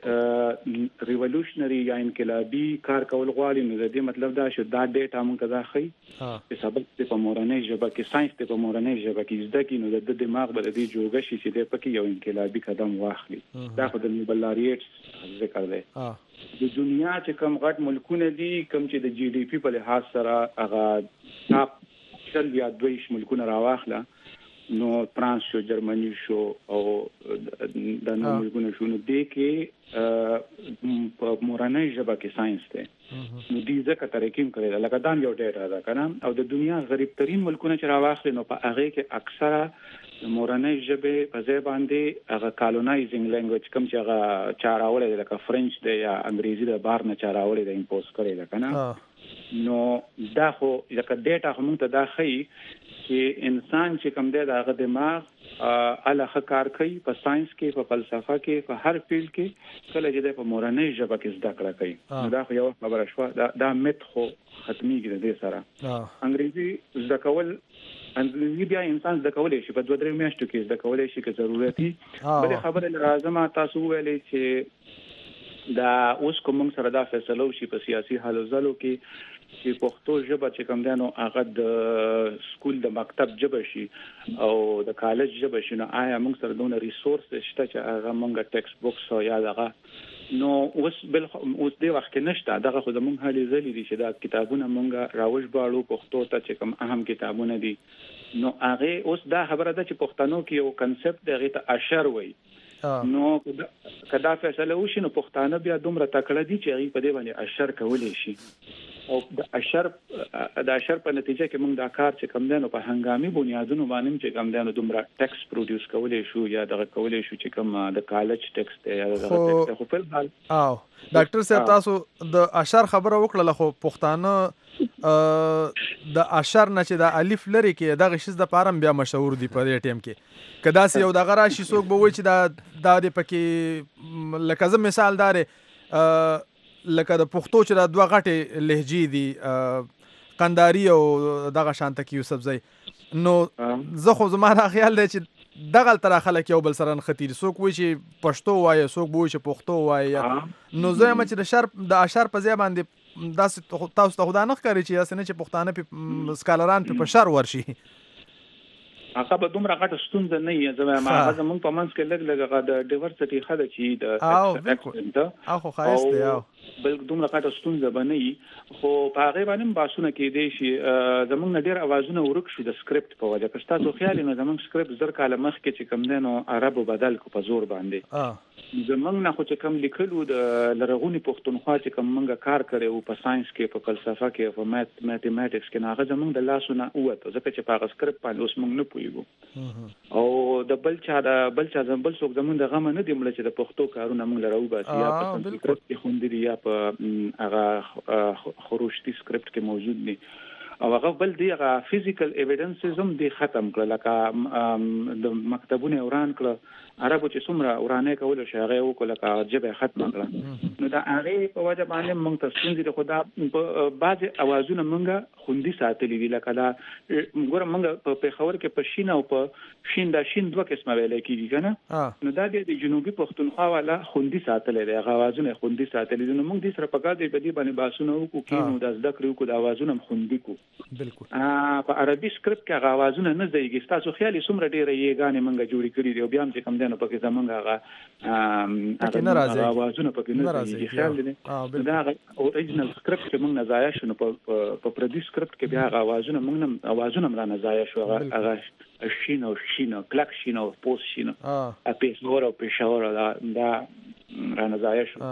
کې ریولوشنري یا انقلابي کار کول غواړي نو د دې مطلب دا چې دا ډیټا موږ دا خي چې سبق په مورنۍ ژبه کې ساينس په مورنۍ ژبه کې زده کې نو د دماغ بل دې جوړ شي چې د پکې یو انقلابي قدم واخلي دا خو د نوبل لاریټس ذکر دی. د دنیا چې کوم غټ ملکونه دي کوم چې د جی ډي پی په لحاظ سره هغه ټاپ 40 یا 20 ملکونه راواخله نو فرانس شو جرمني شو او د نو ملکونه شو نو دې کې په مورنۍ ژبه کې ساينس ده نو دې ځکه ترکیم کړی لکه دا یو ډیټا ده کنه او د دنیا غریب ترين ملکونه چې راواخله نو په هغه کې اکثره مورنۍ ژبه په ځای باندې هغه کالونایزینګ لینګویج کوم چې هغه چاراول دي لکه فرنچ دی یا انګریزي د بار نه چاراول دي امپوز کړی ده کنه نو دا خو لکه ډیټا هم ته دا خي چې انسان چې کوم دی دغه دماغ الهه کار کوي په ساينس کې په فلسفه کې په هر فیلډ کې کله چې په مورنۍ ژبه کې زده کړه کوي دا خو یو خبره شو دا میت خو ختميږي د دې سره انګریزي زده کول انګریزي بیا انسان زده کولای شي په 2-3 میاشتو کې زده کولای شي که ضرورتي بل خبره لازمه تاسو ویلې چې دا اوس کوم سره دا فیصله وشي په سیاسي حالو ځلو کې چې پښتو ژبه چې کوم دنو هغه د سکول د مکتب ژبه شي او د کالج ژبه شي نو آیا موږ سره دونه ریسورس شته چې هغه موږ ټیکسټ بوکس یا دغه نو اوس دې وخت کې نشته دغه خو زموږ حالي زلي دي چې دا کتابونه موږ راوښ باړو پښتو ته چې کوم اهم کتابونه دي نو هغه اوس دا خبره ده چې پښتنو کې یو کنسپټ دغه ته اشر وایي نو کدا فیصله وشي نو پښتانه بیا دومره تکړه دي چې هغه په دې باندې اشر کولای شي او د اشر په نتیجه کې موږ دا کار چې کوم دنو په هنګامي بنیادونو باندې چې کوم دنو دومره ټیکس پروډوس کولای شو یا دغه کولای شو چې کوم د کالج ټیکس یا دغه ټیکس خو په حال
او ډاکټر صاحب تاسو د اشر خبره وکړه خو پښتانه د اشر نه چې د الف لري کې دغه شیز د پارم بیا مشهور دي په دې ټیم کې کدا سه یو دغه راشي څوک به وای چې دا د پکې لکه زم مثال دارې لکه د پښتو چې د دوه غټې لهجې دي قنداری او دغه شانته کې یوسف زئی نو زه خو زما خیال دی چې دغه تر خلک یو بل سره خطیر څوک وای چې پښتو وای څوک وای چې پښتو وای نو زه هم چې د اشر په ځای باندې تاسو ته خدای نه ښکاري چې اسنه چې پښتانه په سکالران په شر ورشي
هغه به دومره غټه ستونزه نه وي زما هغه موږ په منځ کې لږ د ډایورسټي خله چې د اکسنټ
خو خاص دی
بل دومره غټه ستونزه باندې خو په هغه باندې باسونه کې دی چې زمونږ ډېر اوازونه ورک شو د سکرپټ په وجه که تاسو خیال نه زمونږ سکرپټ زر کاله مخکې چې کوم دنو عربو بدل کو په زور باندې زمونږ نه خو چې کوم لیکلو د لرغونی پښتونخوا چې کوم موږ کار کړو په ساينس کې په فلسفه کې په ماتماتکس کې هغه زمونږ د لاسونه اوته ځکه چې په هغه سکرپټ باندې اوس موږ نه پوهیږو او د بل چا زمبل څوک زمونږ د غم نه دی مړ چې د پښتو کارونه موږ لرو باسي یا په سکرپټ کې خوندري یا په هغه خروشتي سکرپټ کې موجود دي او هغه بل دی هغه فزیکل ایویډنسز هم دی ختم کړل لکه د مکتبونه وران کړل عربو چې څومره ورانه کول شي هغه وکړه لکه جبه ختم کړل نو دا هغه په وجه باندې موږ ته ستونزې خو دا بعض اوازونه موږ خوندي ساتلې دي لکه دا ګوره موږ په پیښور کې په شین او په شین دا شین دوه قسمه ویل کېږي کنه نو دا د جنوبي پښتونخوا والا خوندي ساتلې دي هغه اوازونه خوندي ساتلې دي نو موږ دې سره پکا دې په دې باندې باسونه وکړو کې نو د ذکر وکړو د اوازونه خوندي کو
بالکل
په عربي سکرپټ کې هغه اوازونه نه ځایږي تاسو خیال څومره ډېرې یې غانې موږ جوړې کړې دي او بیا هم چې کم دنه پکې زمونږ هغه اوازونه پکې نه راځي خیال دې دا اوریجنل سکرپټ چې موږ نه ځای شنو په پردي سکرپټ کې بیا هغه اوازونه را نه ځای شو هغه شینو کلک شینو پوس شینو پیښور او پېښور دا را نه ځای شو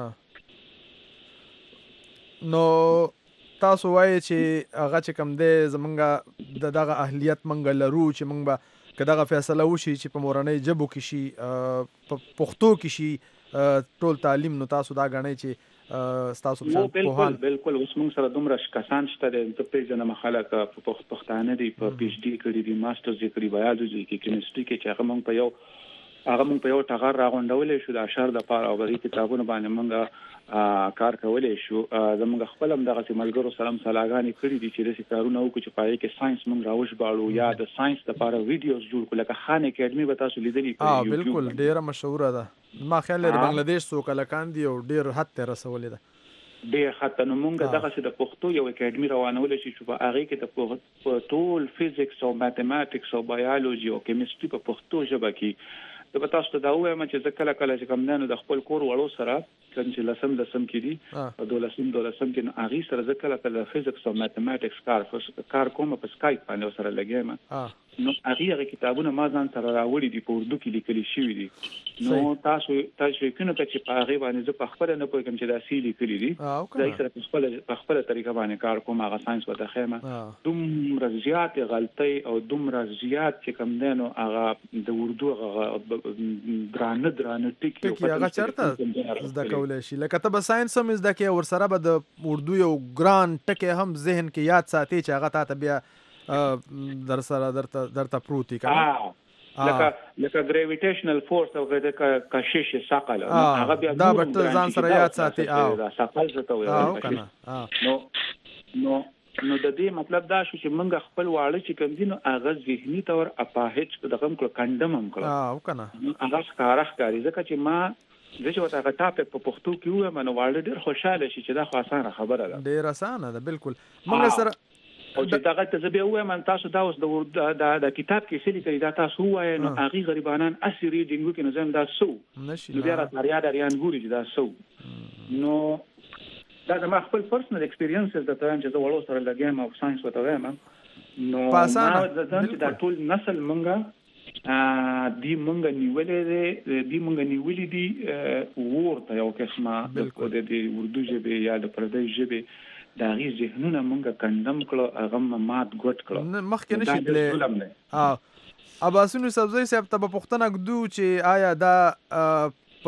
نو تاسو وایي چې هغه چې کوم دی زمونږ دغه اهلیت منګ لرو چې موږ به که دغه فیصله وشي چې په مورنۍ ژبو کې شي په پښتو کې شي ټول تعلیم نو تاسو دا غنئ چې تاسو
په بالکل اوس موږ سره دومره کسان شته د پیژنه خلک په پښتانه دي په پی ایچ ډي کړي دي ماسترز یې کړي بایولوژي کې کیمستري کې چې هغه موږ په یو ټغر راغونډولې شو د اشعار د پاره او بغي کتابونه باندې موږ کار کولای شو زموږ خپل هم دغه ملګرو سلام سلاګانی کړی دي چې د کارونه وکړي چې پای کې ساينس موږ راوښ باړو یا د ساينس لپاره ویډیوز جوړ کړل لکه خان اکیډمي به تاسو لیدلی
په بالکل ډیره مشهوره ده ما خیال لري بنگلاديش سو کلکان دي او ډیر حد ته رسولې ده
ډیر حتی نو موږ دغه چې د پښتو یو اکیډمي روانول شي چې په هغه کې د ټول فزیکس او ماتماتکس او بایولوژي او کیمستري په پښتو ژبه کې د تاسو ته دا وایم چې ځکه کله چې کوم نه د خپل کور وړو سره چې لسم کې دي او دولسم کې نو هغه سره ځکه کله فزیکس او ماتماتکس کار کوم په سکایپ باندې سره لګیم نو هغه کتابونه ما ځان سره راوړي دي په اردو کې لیکل شوی دي نو تاسو کینو چې په هغه باندې زه په خپل نه پوهیږم چې دا سی لیکلي دي دا سره په خپل طریقه باندې کار کوم هغه ساينس وته خیمه دومره زیات غلطي او دومره زیات چې کوم دنو هغه د اردو هغه درانه ټکی
هغه چرته زده کولای شي لکه ته به ساينس هم زده کې ور سره به د اردو یو ګران ټکی هم ذهن کې یاد ساتي چې هغه ته بیا در سره درته پروتي کنه
لکه ګریویټیشنل فورس او کشش ثقل هغه بیا
دا به ځان سره یاد ساتي
ثقل څه ته وایي نو د دې مطلب دا شو چې موږ خپل واړه چې کوم دي نو هغه ذهني تور اپاهج په دغه کړ کندم هم کړ
کنه
هغه ښکاری ځکه چې ما د چې وتا هغه ټاپک په پښتو کې وې منو واړه ډېر خوشاله شي چې دا خو اسانه خبره ده
ډېر اسانه ده بالکل موږ سره
او چې دغه ته زبې وایم تاسو دا اوس د کتاب کې څه لیکي دا تاسو وایي نو هغه غریبانان اسی ریډینګ کې نو زم دا سو نو بیا راځي ګوري چې دا سو نو دا زما خپل پرسنل ایکسپیرینسز د تایم چې زه وړو سره لګیم او ساينس وته وایم نو ما د دا ټول نسل مونږه دی مونږ نیولې دي ورته یو قسمه د اردو ژبه یا د پردي ژبه دا غي ذهنونه مونږه کندم کړو هغه مات ګټ کړو
مخکې نشي تل اباسونو سبزی صاحب ته پښتنه ګدو چې آیا دا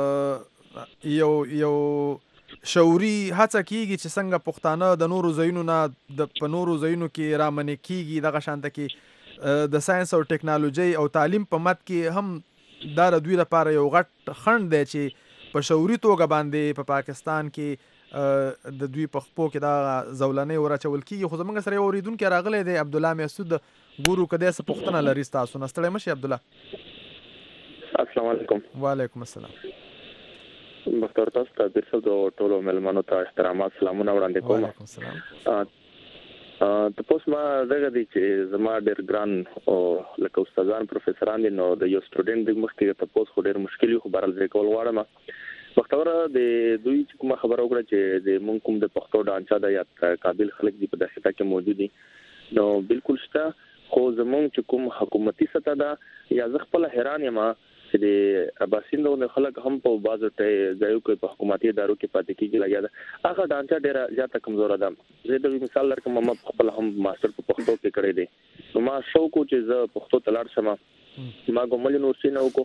یو شعوري هڅه کیږي چې څنګه پښتانه د نورو ځایونو نه په نورو ځایونو کې رامنې کیږي دغه شانته کې د ساينس او ټیکنالوژي او تعلیم په مت کې هم دا د دوی لپاره یو غټ خنډ دی چې په شعوري توګه باندې په پاکستان کې د دوی په خپو کې دا زولنې ورچول کیږي خو زمونږ سره یو اوریدونکو راغلی دی عبد الله مسعود ګورو کده څه پښتنه لري تاسو نه ستړی مشي عبد الله
السلام علیکم
وعلیکم السلام
بختور تاسو ته د څو ټولو ملمنو ته احترامات سلامونه وړاندې کوم
وعلیکم السلام
تاسو ما دغه دي چې زما ډېر ګران او لکه استادان پروفیسوران دي نو د یو سټوډنټ د مخکې ته پوس خو ډېر مشکل خو برل ځای کول غواړم بختور د دوی چې کومه خبره وکړه چې د مونږ کوم د پښتو ډانچا د یا قابل خلک دي په دغه ځای کې موجود دي نو بالکل شته خو زمونږ چې کوم حکومتي سطح ده یا زه خپل حیران یم چې د اباسیندو خلک هم په بازو ته ځایو کې په حکومتي ادارو کې پاتې کیږي لګیا ده هغه ډانچا ډیره زیاته کمزوره ده زه د مثال لرم ما خپل هم ماستر په پښتو کې کړی دی نو ما شوق چې زه پښتو تلار شم ما ګومل یونیورسيټي نه وکړ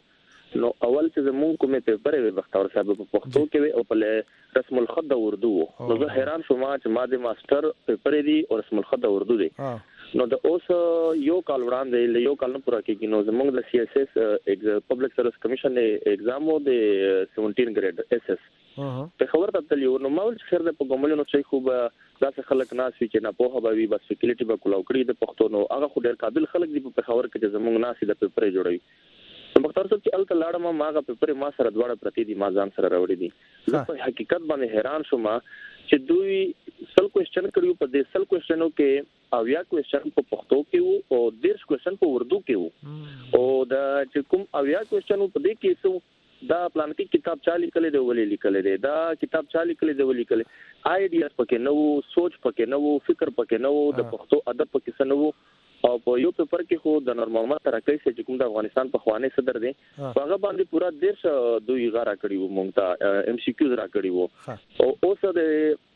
نو اول چې زمونږ کومه پیپر وي بختور صاحب په پښتو کې او په رسم الخط اردو نو زه حیران شوم چې ما د ماستر پیپر دی او رسم الخط اردو دی نو د اوس یو کال وړاندې یو کال نه پوره کېږي نو زمونږ د CSS پبلک سروس کمیشن ایگزام او د 17 ګریډ SS په خبر ته تللی نو ما ول خیر د په ګملونو چې خوب داسې خلک ناس چې نه په هوا وي بس فیکلټي به کولاو کړی د پښتو نو هغه خو ډیر قابل خلک دی په خبر کې چې زمونږ ناس د پیپر جوړوي مختار صاحب چې الته لاړم ما هغه پیپر ما سره دواړه پرتی دي ما ځان سره راوړی دي زه په حقیقت باندې حیران شوم چې دوی سل کوېسچن کړیو په دې سل کوېسچنو کې اویا کوېسچن په پښتو کې او 10 کوېسچن په اردو کې او دا چې کوم اویا کوېسچن په دې کې څو دا پلان کې کتاب چالي کړي دی ولې لیکل دی دا کتاب چالي کړي دی ولې لیکل آیډیاز پکې نو سوچ پکې نو فکر پکې نو د پښتو ادب پکې سنو او په یو پیپر کې خو د نور محمد ترکی چې کوم د افغانستان په خواني صدر دی هغه باندې پورا دیش دوی غارا کړی وو مونږ ته MCQs را کړی وو او اوس د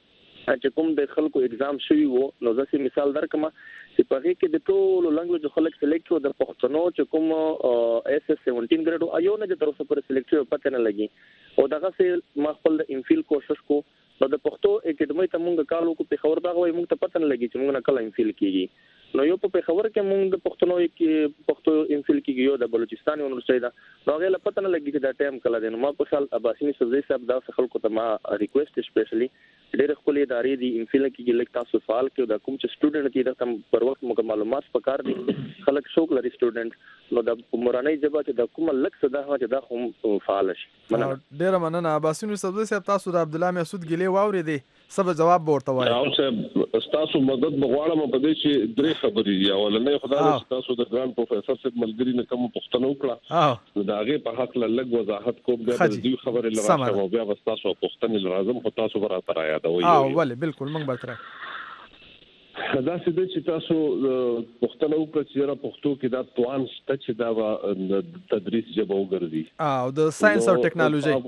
چې کوم د خلکو اگزام شوی وو نو زه مثال درکم چې په کې د ټولو لنګویج خلک سلیکټ و د پښتنو چې کوم SS 17 ګریډ او یو نه د تر اوسه پر سلیکټ پته نه لګي او دغه سه ما خپل د انفیل کوشش کو نو د پښتو اکیډمي ته مونږ کالو کو په خبر دا وای مونږ ته پته نه لګي چې مونږ نه کله انفیل کیږي نو یو په خبر کې مونږ د پښتنو کې پښتو انفیل کیږي یو د بلوچستان یونیورسيټي دا نو هغه له پته نه لګي چې دا ټایم کله دی نو ما په خپل عباسي سبزی صاحب دا خلکو ته ما ریکوست سپیشلی ډېر خپل ادارې دي انفیل کې لیک تاسو فعال کې دا کوم چې سټوډنټ دي دا تم پر وخت مکمل معلومات پکار دي خلک شوق لري سټوډنټ نو د موراني جبا چې دا کوم لک صدا چې دا هم فعال شي
ډېر مننه عباسي سبزی صاحب تاسو د عبد الله مسعود ګلې واوري دي سبا جواب ورته وایي
او چې تاسو مدد بغواړم په دې چې درې خبرې دي اولنې خدای تاسو د ګران پروفیسور صاحب ملګری نه کوم پښتنو کړه دا هغه په حق لږ وضاحت کوم د دې خبرې لپاره او بیا تاسو پښتني لازم خو تاسو ورته رايادوي
ولې بالکل موږ به تر
دا چې تاسو پښتنو په چیرې پښتو کې دا توان شته چې دا تدریس جبو ګرځي
او د ساينس او ټیکنالوژي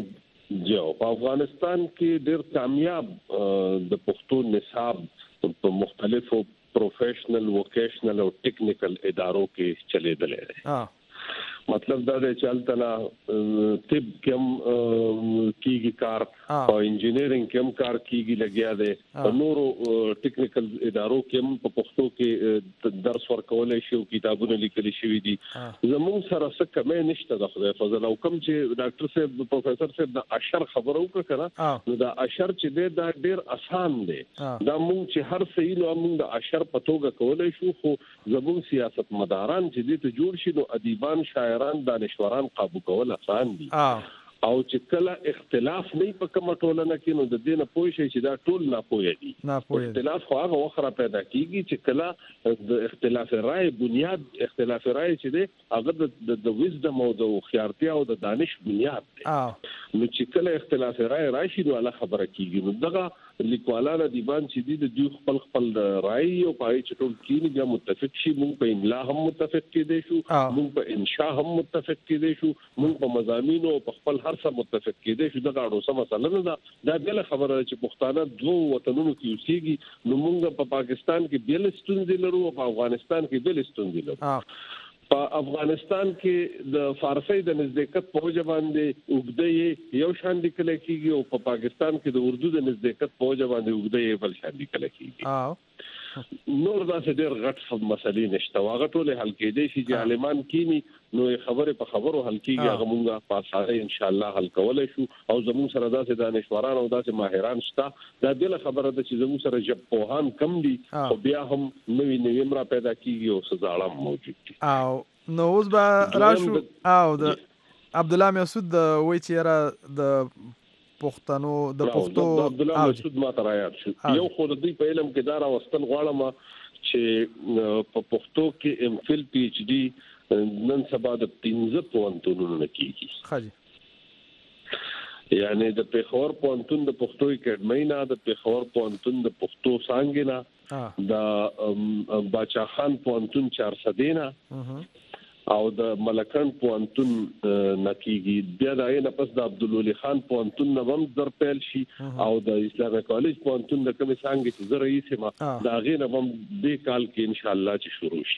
په افغانستان کې ډېر کامیاب د پښتو نصاب په مختلفو پروفیشنل ووکیشنل او ټیکنیکل ادارو کې چلیدلې ده مطلب دا دی چې التنا طب کم کیږي کار او انجینیرینګ کم کار کیږي لګیا دی نورو ټیکنیکل ادارو کې په پښتو کې درس ورکولای شي او کتابونه لیکل شوي دي زموږ سره څه کمه نشته د خدای فضل او کوم چې ډاکټر صاحب پروفیسور صاحب د اشر خبرو کړه نو دا اشر چې دی دا ډیر آسان دی دا موږ چې هر څه یې نو موږ د اشر په توګه کولای شو خو زموږ سیاست مداران چې دې ته جوړ شي نو ادیبان شاعران دانشوران قابو کول آسان دي او چې کله اختلاف نه په کومه ټولنه کې نو د دې نه پوه شي چې دا ټول نه پوهه دي اختلاف خو هغه وخت پیدا کیږي چې کله د اختلاف رائے بنیاد اختلاف رائے چې دی هغه د وزډم او د خيارتیا او د دانش بنیاد دی نو چې کله اختلاف رائے راشي نو الله خبره کیږي نو دغه لیکوالانه دیوان چې د دوی خپل رائے او پای چې ټول کینی بیا متفق شي مونږ په املا هم متفق کېدې شو مونږ په انشاء هم متفق کېدې شو مونږ په مضامینو په خپل هر څه متفق کېدې شو دغه اړو سم مسله نه دا بل خبره چې پښتانه دوه وطنونو کې اوسېږي نو مونږ په پاکستان کې بل ستونزې لرو او په افغانستان کې بل ستونزې لرو په افغانستان کې د فارسی د نزدېکت په وجه باندې وګدې یو شان لیکل کېږي او په پاکستان کې د اردو د نزدېکت په وجه باندې وګدې بل شان لیکل کېږي نور دا څه ډېر غټ مسلې نشته واغه ټول حل کېدې شي چې عالمان کینی نو خبره په خبرو حل کېږي هغه مونږه په اسانه ان شاء الله حل کولای شو او زموږ سره داسې دانشوران او داسې ماهران شته دا بل خبره ده چې زموږ سره جب پوهان کم دي او بیا هم نوې امرا پیدا کیږي او سزاړه موجود دي
او نو اوس به راشو او د عبد الله مسعود د وای چیرې د پښتنو د پښتو
عبد الله مسعود ما ترایات شو یو خو د دې په علم کې دارا وستل غواړم چې په پښتو کې ام فل پی ایچ ډی نن سبا د 15 پوهنتونونو نه کیږي یعنی د پیښور پوهنتون د پښتو اکیډمۍ نه د پیښور پوهنتون د پښتو څانګې نه د باچا خان پوهنتون 400 نه او د ملکن پوهنتون نکیږي بیا د عین پس د عبدالولي خان پوهنتون نوم در پیل شي او د اسلامي کالج پوهنتون د کوم څنګه چې زه رئیس ما دا غي نوم د کال کې ان شاء الله چې شروع شي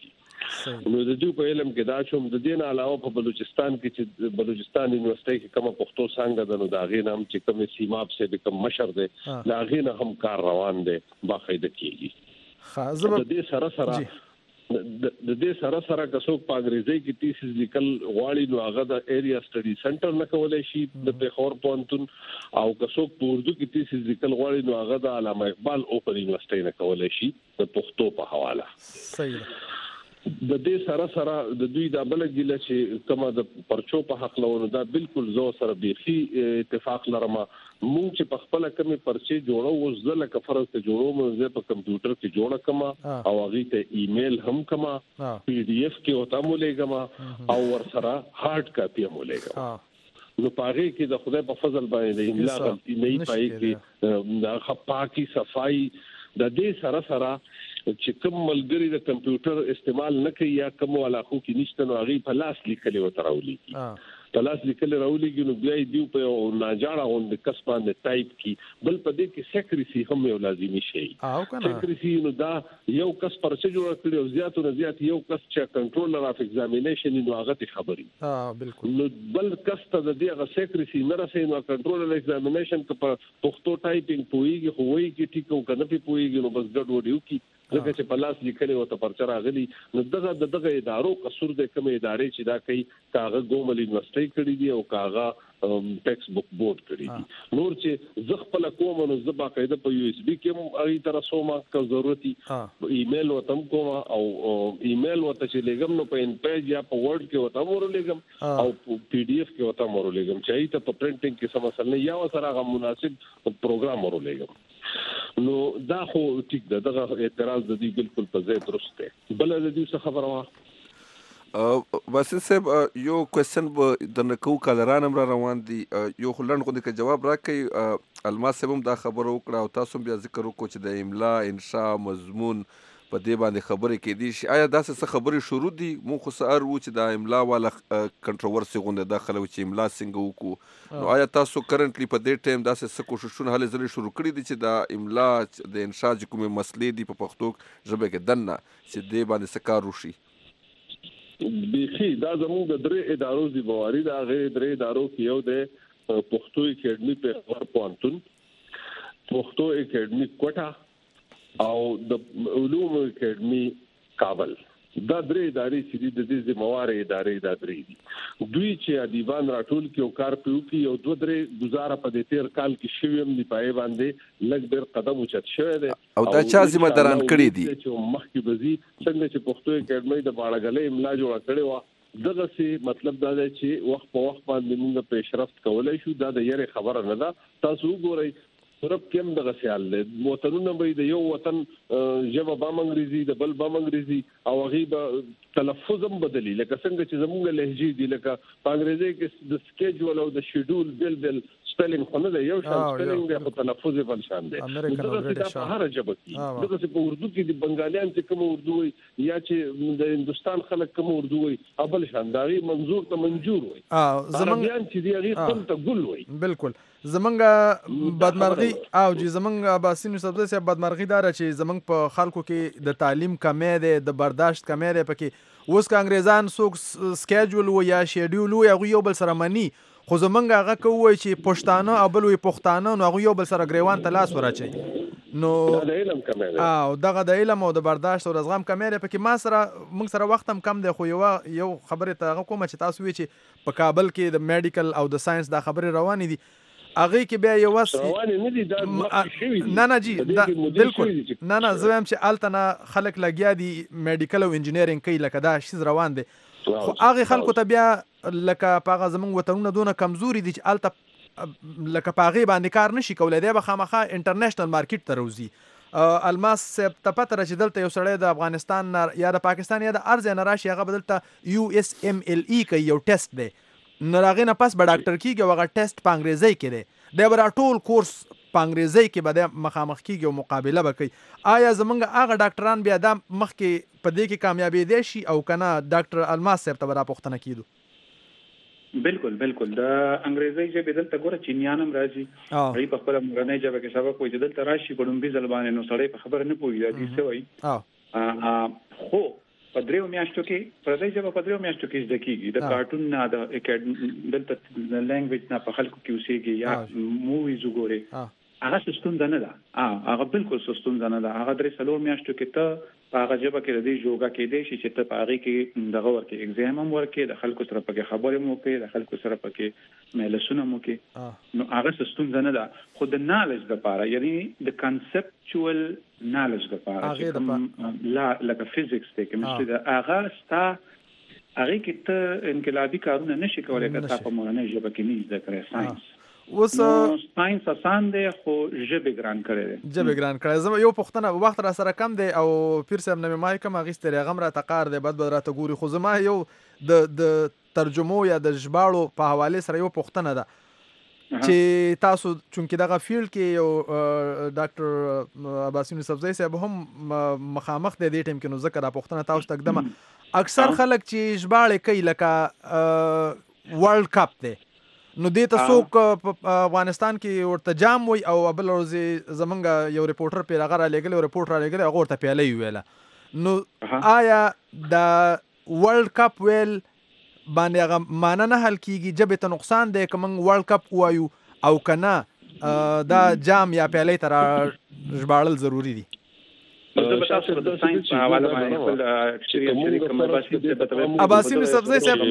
نو د دې په علم کې دا شوم د دې نه علاوه په بلوچستان کې چې بلوچستان یونیورسيټي کې کومه پښتو څنګه د نو دا غي نام چې کوم سیماب سه کوم مشر دی دا غي نه هم کار روان دی باقاعده کیږي
خاصه
د دې سره د دې سره که څوک په انګریزي کې تیسیس لیکل غواړي نو هغه د ایریا سټډي سنټر نه کولای شي د پیښور پوهنتون او که څوک په اردو کې تیسیس لیکل غواړي نو هغه د علامه اقبال اوپن یونیورسيټي نه کولای شي د پښتو په حواله.
صحیح.
د دې سره د دوی د بل ګیله چې کومه د پرچو په حق لونه دا بالکل زو سره بيخي اتفاق لرم مونږ چې په خپل کمی پرچې جوړو وزله ک فرض ته جوړو مې په کمپیوټر کې جوړه کما او هغه ته ایمیل هم کما پی ډی اف کې وتا مولېګما او ور سره هارد کاپی مولېګما نو پاره کې د خدای په فضل باندې املا غلطي نه پای کې د خپاکی صفائی د دې سره چې کوم ملګری د کمپیوټر استعمال نه کوي یا کوم علاقو کې نشته نو هغه په لاس لیکلي وتراولي په لاس لیکلي راولي نو بیا دی په ناجاړه غوند کسبان ټایپ کی بل په دې کې سیکریسي هم یو لازمي شي سیکریسي نو دا یو کس پرچه جوړ کړی او زیاتو نه زیات یو کس چې کنټرولر اف ایگزامینیشن نو هغه ته خبري
بالکل
نو بل کس ته د دې هغه سیکریسي نه رسي نو کنټرولر ایگزامینیشن په پښتو ټایپینګ پويږي خو وایي کې ټیکو کنه پويږي نو بس ګډ وډیو کی ځکه چې په لاس لیکلي او ته پرچه راغلي نو دغه ادارو قصور د کومې ادارې چې دا کوي کاغه ګومل یونیورسيټي کړی دی او کاغه ټیکس بک بورډ کړی دی نور چې زغ په کوم نو زه باقاعده په یو اس بي کې اړي تر سوما کا ضرورتي ایمیل وتم کوم او ایمیل وته چې لګم نو په ان پیج یا په ورډ کې وته مور لګم او پی ډی اف کې وته مور لګم چې ته په پرینټینګ کې سم مسله نه یا سره غو مناسب پروګرام مور لګم نو دا خو ټیک ده دغه اعتراض د دې بالکل په ځای درسته بل د دې څه خبره وا
باسل صاحب یو کوېسچن به د نکو کالرانم را روان دي یو خلند غوډه کې جواب راکړي الماس صاحب دا خبره وکړه او تاسو بیا ذکر وکړو چې د املا انشاء مضمون په دې باندې خبرې کې دي شي آیا داسې څه خبرې شروع دي مو خو سر و چې د املا والا کنټروورسي غونډه داخله و چې املا څنګه وکړو نو آیا تاسو کرنټلی په دې ټایم داسې څه کوششونه هلې ځلې شروع کړي دي چې د املا د انشاء کومې مسلې دي په پښتو ژبه کې دنه چې دې باندې څه کار وشي
بيخي دا زموږ د درې ادارو دی بواري دا غیر درې ادارو کې یو د پښتو اکیډمي په خبر پوهنتون پښتو اکیډمي کوټه او د علوم اکیډمي کابل دا درې ادارې چې د دې ذمہوار ادارې دا درې دي دوی چې ادیبان راټول کې او کار پیو کې یو دوه درې گزاره په دې تیر کال کې شویم دی پای باندې لږ ډېر قدم اوچت شوی دی
او دا چا ذمہ داران کړی دي
چې مخکې بزي څنګه چې پښتو اکیډمي د باړګلې املا جوړ کړي و دغه سي مطلب دا دی چې وخت په وخت باندې موږ پیشرفت کولای شو دا د یره خبره نه ده تاسو وګورئ سرب کم دغه خیال له وطنونه به د یو وطن ژبه با انګریزي د بل با انګریزي او غیبه تلفظ هم بدلی لکه څنګه چې زموږ لهجه دي لکه په انګریزي کې د سکیجول او د شیډول بل سپیلینګ خو نه دی یو شان سپیلینګ دی خو تلفظ یې بل شان دی دغه په هر ژبه کې دغه په اردو کې د بنگالیان چې کوم اردو وي یا چې د هندستان خلک کوم اردو وي ابل شان دا غي منظور ته منجور وي زمونږ چې دی غي خپل ته ګل وي
بالکل زمونږ بدمرغي او چې زمونږ عباسین سبزه سي بدمرغي دار چې زمونږ په خلکو کې د تعلیم کمی دی د برداشت کمی دی پکې اوس که انګریزان څوک سکیجول و یا شیډول و یا یو بل سره مني خو زمونږ هغه کوي چې پښتانه او بل وي پښتانه نو هغه یو بل سره ګریوان ته لاس ورچي نو
د علم کمی دی
او دغه د علم او د برداشت او زغم کمی دی پکې ما سره موږ سره وخت هم کم دی خو یو خبره ته کوم چې تاسو وی چې په کابل کې د میډیکل او د ساينس دا خبره روانې دي هغه کې بیا یو وس نه جی بالکل نه زویم چې التنا خلک لګیا دي میډیکل او انجینرینګ کوي لکه دا شیز روان دي خو هغه خلکو ته بیا لکه پاغه زمونږ وطنونه دونه کمزوري دي چې الته لکه پاغه باندې کار نشي کولای دی به خامخا انټرنیشنل مارکیټ ته روزي الماس ته پته را چې دلته یو سړی د افغانستان یا د پاکستان یا د ارزه نه راشي هغه بدلته USMLE کوي یو ټیسټ دی نو هغه نه پس به ډاکټر کیږي هغه ټیسټ په انګریزي کې دی دا به ټول کورس په انګریزي کې به مخامخ کیږي او مقابله به کوي آیا زمونږ هغه ډاکټران بیا د مخکې په دې کې کامیابی دي شي او کنه ډاکټر الماس صاحب ته را پوښتنه کیدو
بالکل د انګریزي ژبه دلته ګوره چینیانم راځي ای په خپل مورنۍ ژبه کې سبق وایي دلته راشي په ډومبي ځل باندې نو سړی په خبره نه پوهیږي دي څه وایي خو په دریو میاشتو کې پردۍ ژبه په دریو میاشتو کې زده کیږي د کارټون نه د دلته لینګویج نه په خلکو کې اوسېږي یا موویز وګوري هغه ستونزه نه ده هغه بالکل ستونزه نه ده هغه 3 میاشتو کې ته په هغه ژبه کې د دې جوګه کې دی چې ته په هغه کې دغه ورکې اگزام هم ورکې د خلکو سره پکې خبرې مو کوي د خلکو سره پکې مېلسونه مو کوي نو هغه ستونزه نه ده خو د نالج لپاره یعنی د کانسپچوال نالج لپاره لا لکه فزیکس ته کې مشته د هغه ستا هغه کې ته انقلابي کارونه نشي کولای که تاسو په مورنۍ ژبه کې نه زده کړئ ساينس
اوس
ساينس آسان دی خو ژبه ګران کړی
زما یو پوښتنه وخت را سره کم دی او پیر صاحب نه مې کوم اغستری غم را تقار دی بد را ته ګوري خو زما یو د ترجمو یا د ژباړو په حواله سره یو پوښتنه ده چې تاسو چونکې دغه فیلډ کې یو ډاکټر عباس یونسفزی صاحب هم مخامخ دی دې ټیم کې نو ذکر را پوښتنه تاسو تقدمه اکثر خلک چې ژباړې کوي لکه ورلد کپ دی نو دې ته څوک افغانستان کې ورته جام وي او بل ورځ زمونږ یو ریپورټر پې هغه را لېږلی او ریپورټ را لېږلی هغه ورته پیاله یې ویله نو آیا د ورلد کپ ویل باندې هغه معنی نه حل کېږي ژبې ته نقصان دی که موږ ورلد کپ ووایو او که نه دا جام یا پیالې ته را ژباړل ضروري دي عباس یونسفزی صاحب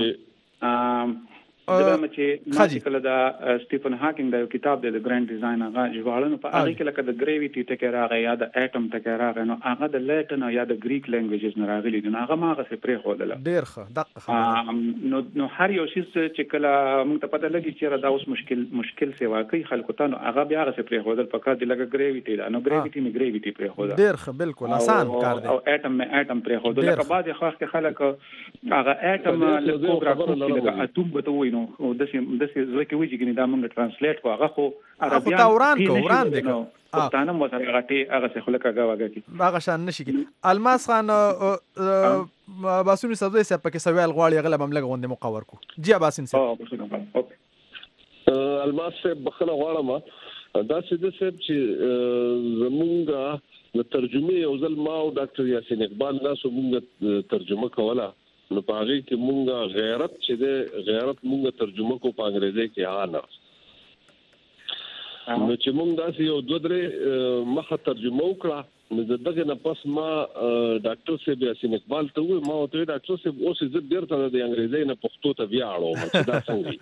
دغه چې کله دا سټیفن هاکینګ دا یو کتاب دی د ګرانډ ډیزاین هغه ژباړنه په هغه کې لکه د ګریویټي ټکی راغی یا د اټم ټکی راغی نو هغه د لیټن یا د گریک لینګویجز نه راغلي دي هغه ماغه څه پرې خولل
ډیر ښه دقه
نو هر یو شی چې کله موږ ته پته لګي چې دا اوس مشکل سی واقعي خلکو ته نو هغه بیا هغه څه پرې خولل پکې د لګ ګریویټي دا نو ګریویټي پرې خولل
ډیر ښه بالکل آسان کار دی
او اټم پرې خولل لکه بعض خلک هغه اټم له پروګرام لکه اتوم بته وینو او داسې زه کې وایي چې دا موږ ترانسلیټ کو هغه خو
عربیان وران دي
پښتانه مو سره غټي هغه څه خلک هغه کې
هغه شان نشي کې الماس خان باسونی سبزی صاحب پکې سوال غواړي غلب هم لګ غونډه مقور کو جی باسن صاحب
الماس صاحب بخنه غواړم دا څه چې زمونږ د ترجمه یو ځل ما او ډاکټر یاسین اقبال ناسو مونږ ترجمه کوله نو په هغه کې مونږ غیرت چې ده غیرت مونږ ترجمه کو په انګریزي کې نو چې مونږ داسې یو 2-3 مخه ترجمه وکړه نو دغه نه پس ما ډاکټر صاحب یاسین اقبال ته وې ما ته ډاکټر صاحب اوس زه ډیر ته د انګریزي نه پښتو ته بیا اړو چې دا څنګه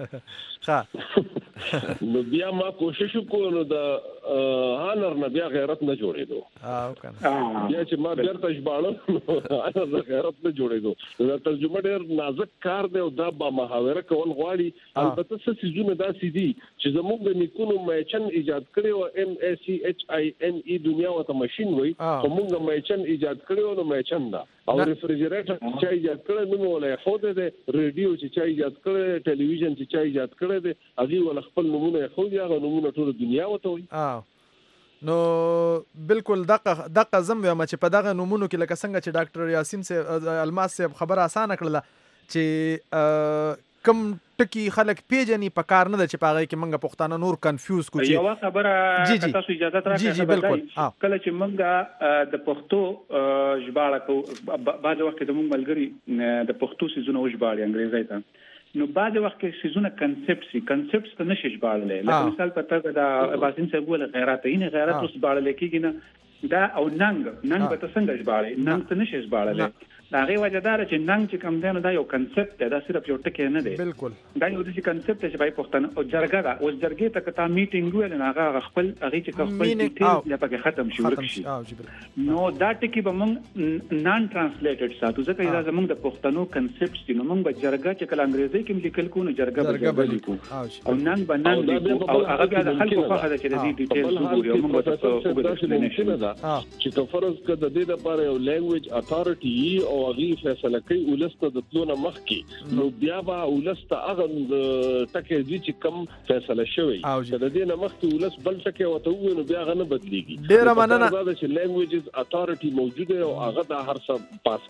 نو بیا ما کوشش وکړ نو د هانر نه بیا غیرت نه جوړېدو بیا چې ما بیرته ژباړم هانر غیرت نه جوړېدو دا ترجمه ډیر نازک کار دی او دا با محاوره کول غواړي البته څه سيزونه داسې دي چې زموږ د نیکونو میچن ایجاد کړي او MACHINE دنیا او ته ماشين وي کومه میچن ایجاد کړو نو میچن دا او ریفریجریټر چې ایجاد کړو نو ولې خو د ریډیو چې ایجاد کړو ټلویزیون چې ایجاد کړو د هغه ول خپل نمونه خو دی هغه نمونه ټول دنیا وته وي
نو بالکل دغه زم یم چې په دغه نمونه کې لکه څنګه چې ډاکټر یاسین صاحب الماس صاحب خبر اسانه کړله چې کم ټکی خلک پیژني په کار نه د چې پاغې کې منګه پښتانه نور کنفیوز کو چې
یو خبره تاسو اجازه راکړئ
بالکل
کله چې منګه د پښتو ژباړه کو بعد وخت د مونږ ملګری د پښتو سيزونه ژباړي انګریزي ته نو بعد وخت کې سيزونه کنسپټس ته نشي ژباړل لکه مثال په توګه د باسین څخه ول غیرت اوس ژباړل کېږي نه دا او ننګ به تاسو څنګه ژباړي ننګ ته نشي ژباړل دا غي وجدار چې ننګ چې کوم دی نو دا یو کنسپټ دی دا صرف یو ټکی نه دی
بالکل
دا یو د کنسپټ چې پای پښتنه او جرګه دا اوس جرګې ته کته میټینګ ویل نه هغه خپل هغه چې خپل ډیټیل یا پکې ختم شي ورکشي نو دا ټکی به مونږ نان ترانسلیټډ ساتو ځکه دا زمونږ د پښتنو کنسپټ دي نو مونږ به جرګه چې کله انګریزي کې لیکل کو نو جرګه به لیکو او نن باندې او هغه بیا د خلکو په خاطر چې د دې ډیټیل وګوري او موږ تاسو
چې فرض کړه د دې لپاره یو لینګویج اتارټي او هغه فیصله کوي ولسته د تلونه مخ کې نو بیا به ولسته هغه ټکي چې کم فیصله شوی د دې نه مخ کې ولس بل ټکي وته نو بیا غنه بدليږي
ډیر مننه
دا چې لینګویجز اتارټي موجوده او هغه د هر څه پاس کوي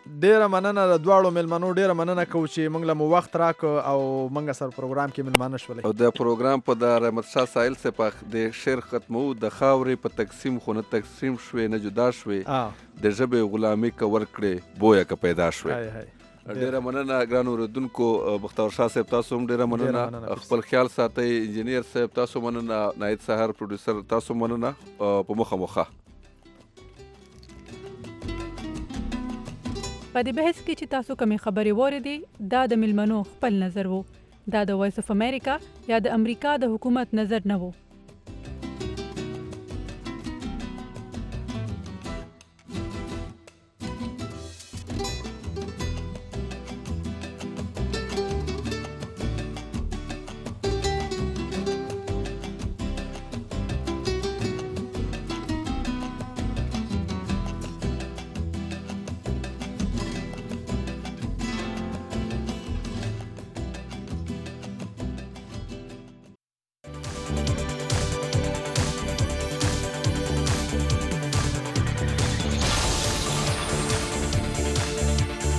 ډیره مننه د دواړو ملمنو ډیره مننه کوو چې موږ له مو وخت راکړ او موږ سره پروګرام کې ملمانه شولې
او د پروګرام په د رحمت شاه ساحل سپاخ د شعر ختمو د خاورې په تقسیم خو نه تقسیم شوې نه جدا شوې د ژبې غلامي که ورکړې بویه که پیدا شوې ډیره مننه ګران اوریدونکو بختور شاه صاحب تاسو هم ډیره مننه خپل خیال ساتئ انجینیر صاحب تاسو مننه نایت سحر پروډوسر تاسو مننه په مخه
په دې بحث کې چې تاسو کومې خبرې واورېدې دا د ملمنو خپل نظر وو دا د وایس اف امریکا یا د امریکا د حکومت نظر نه وو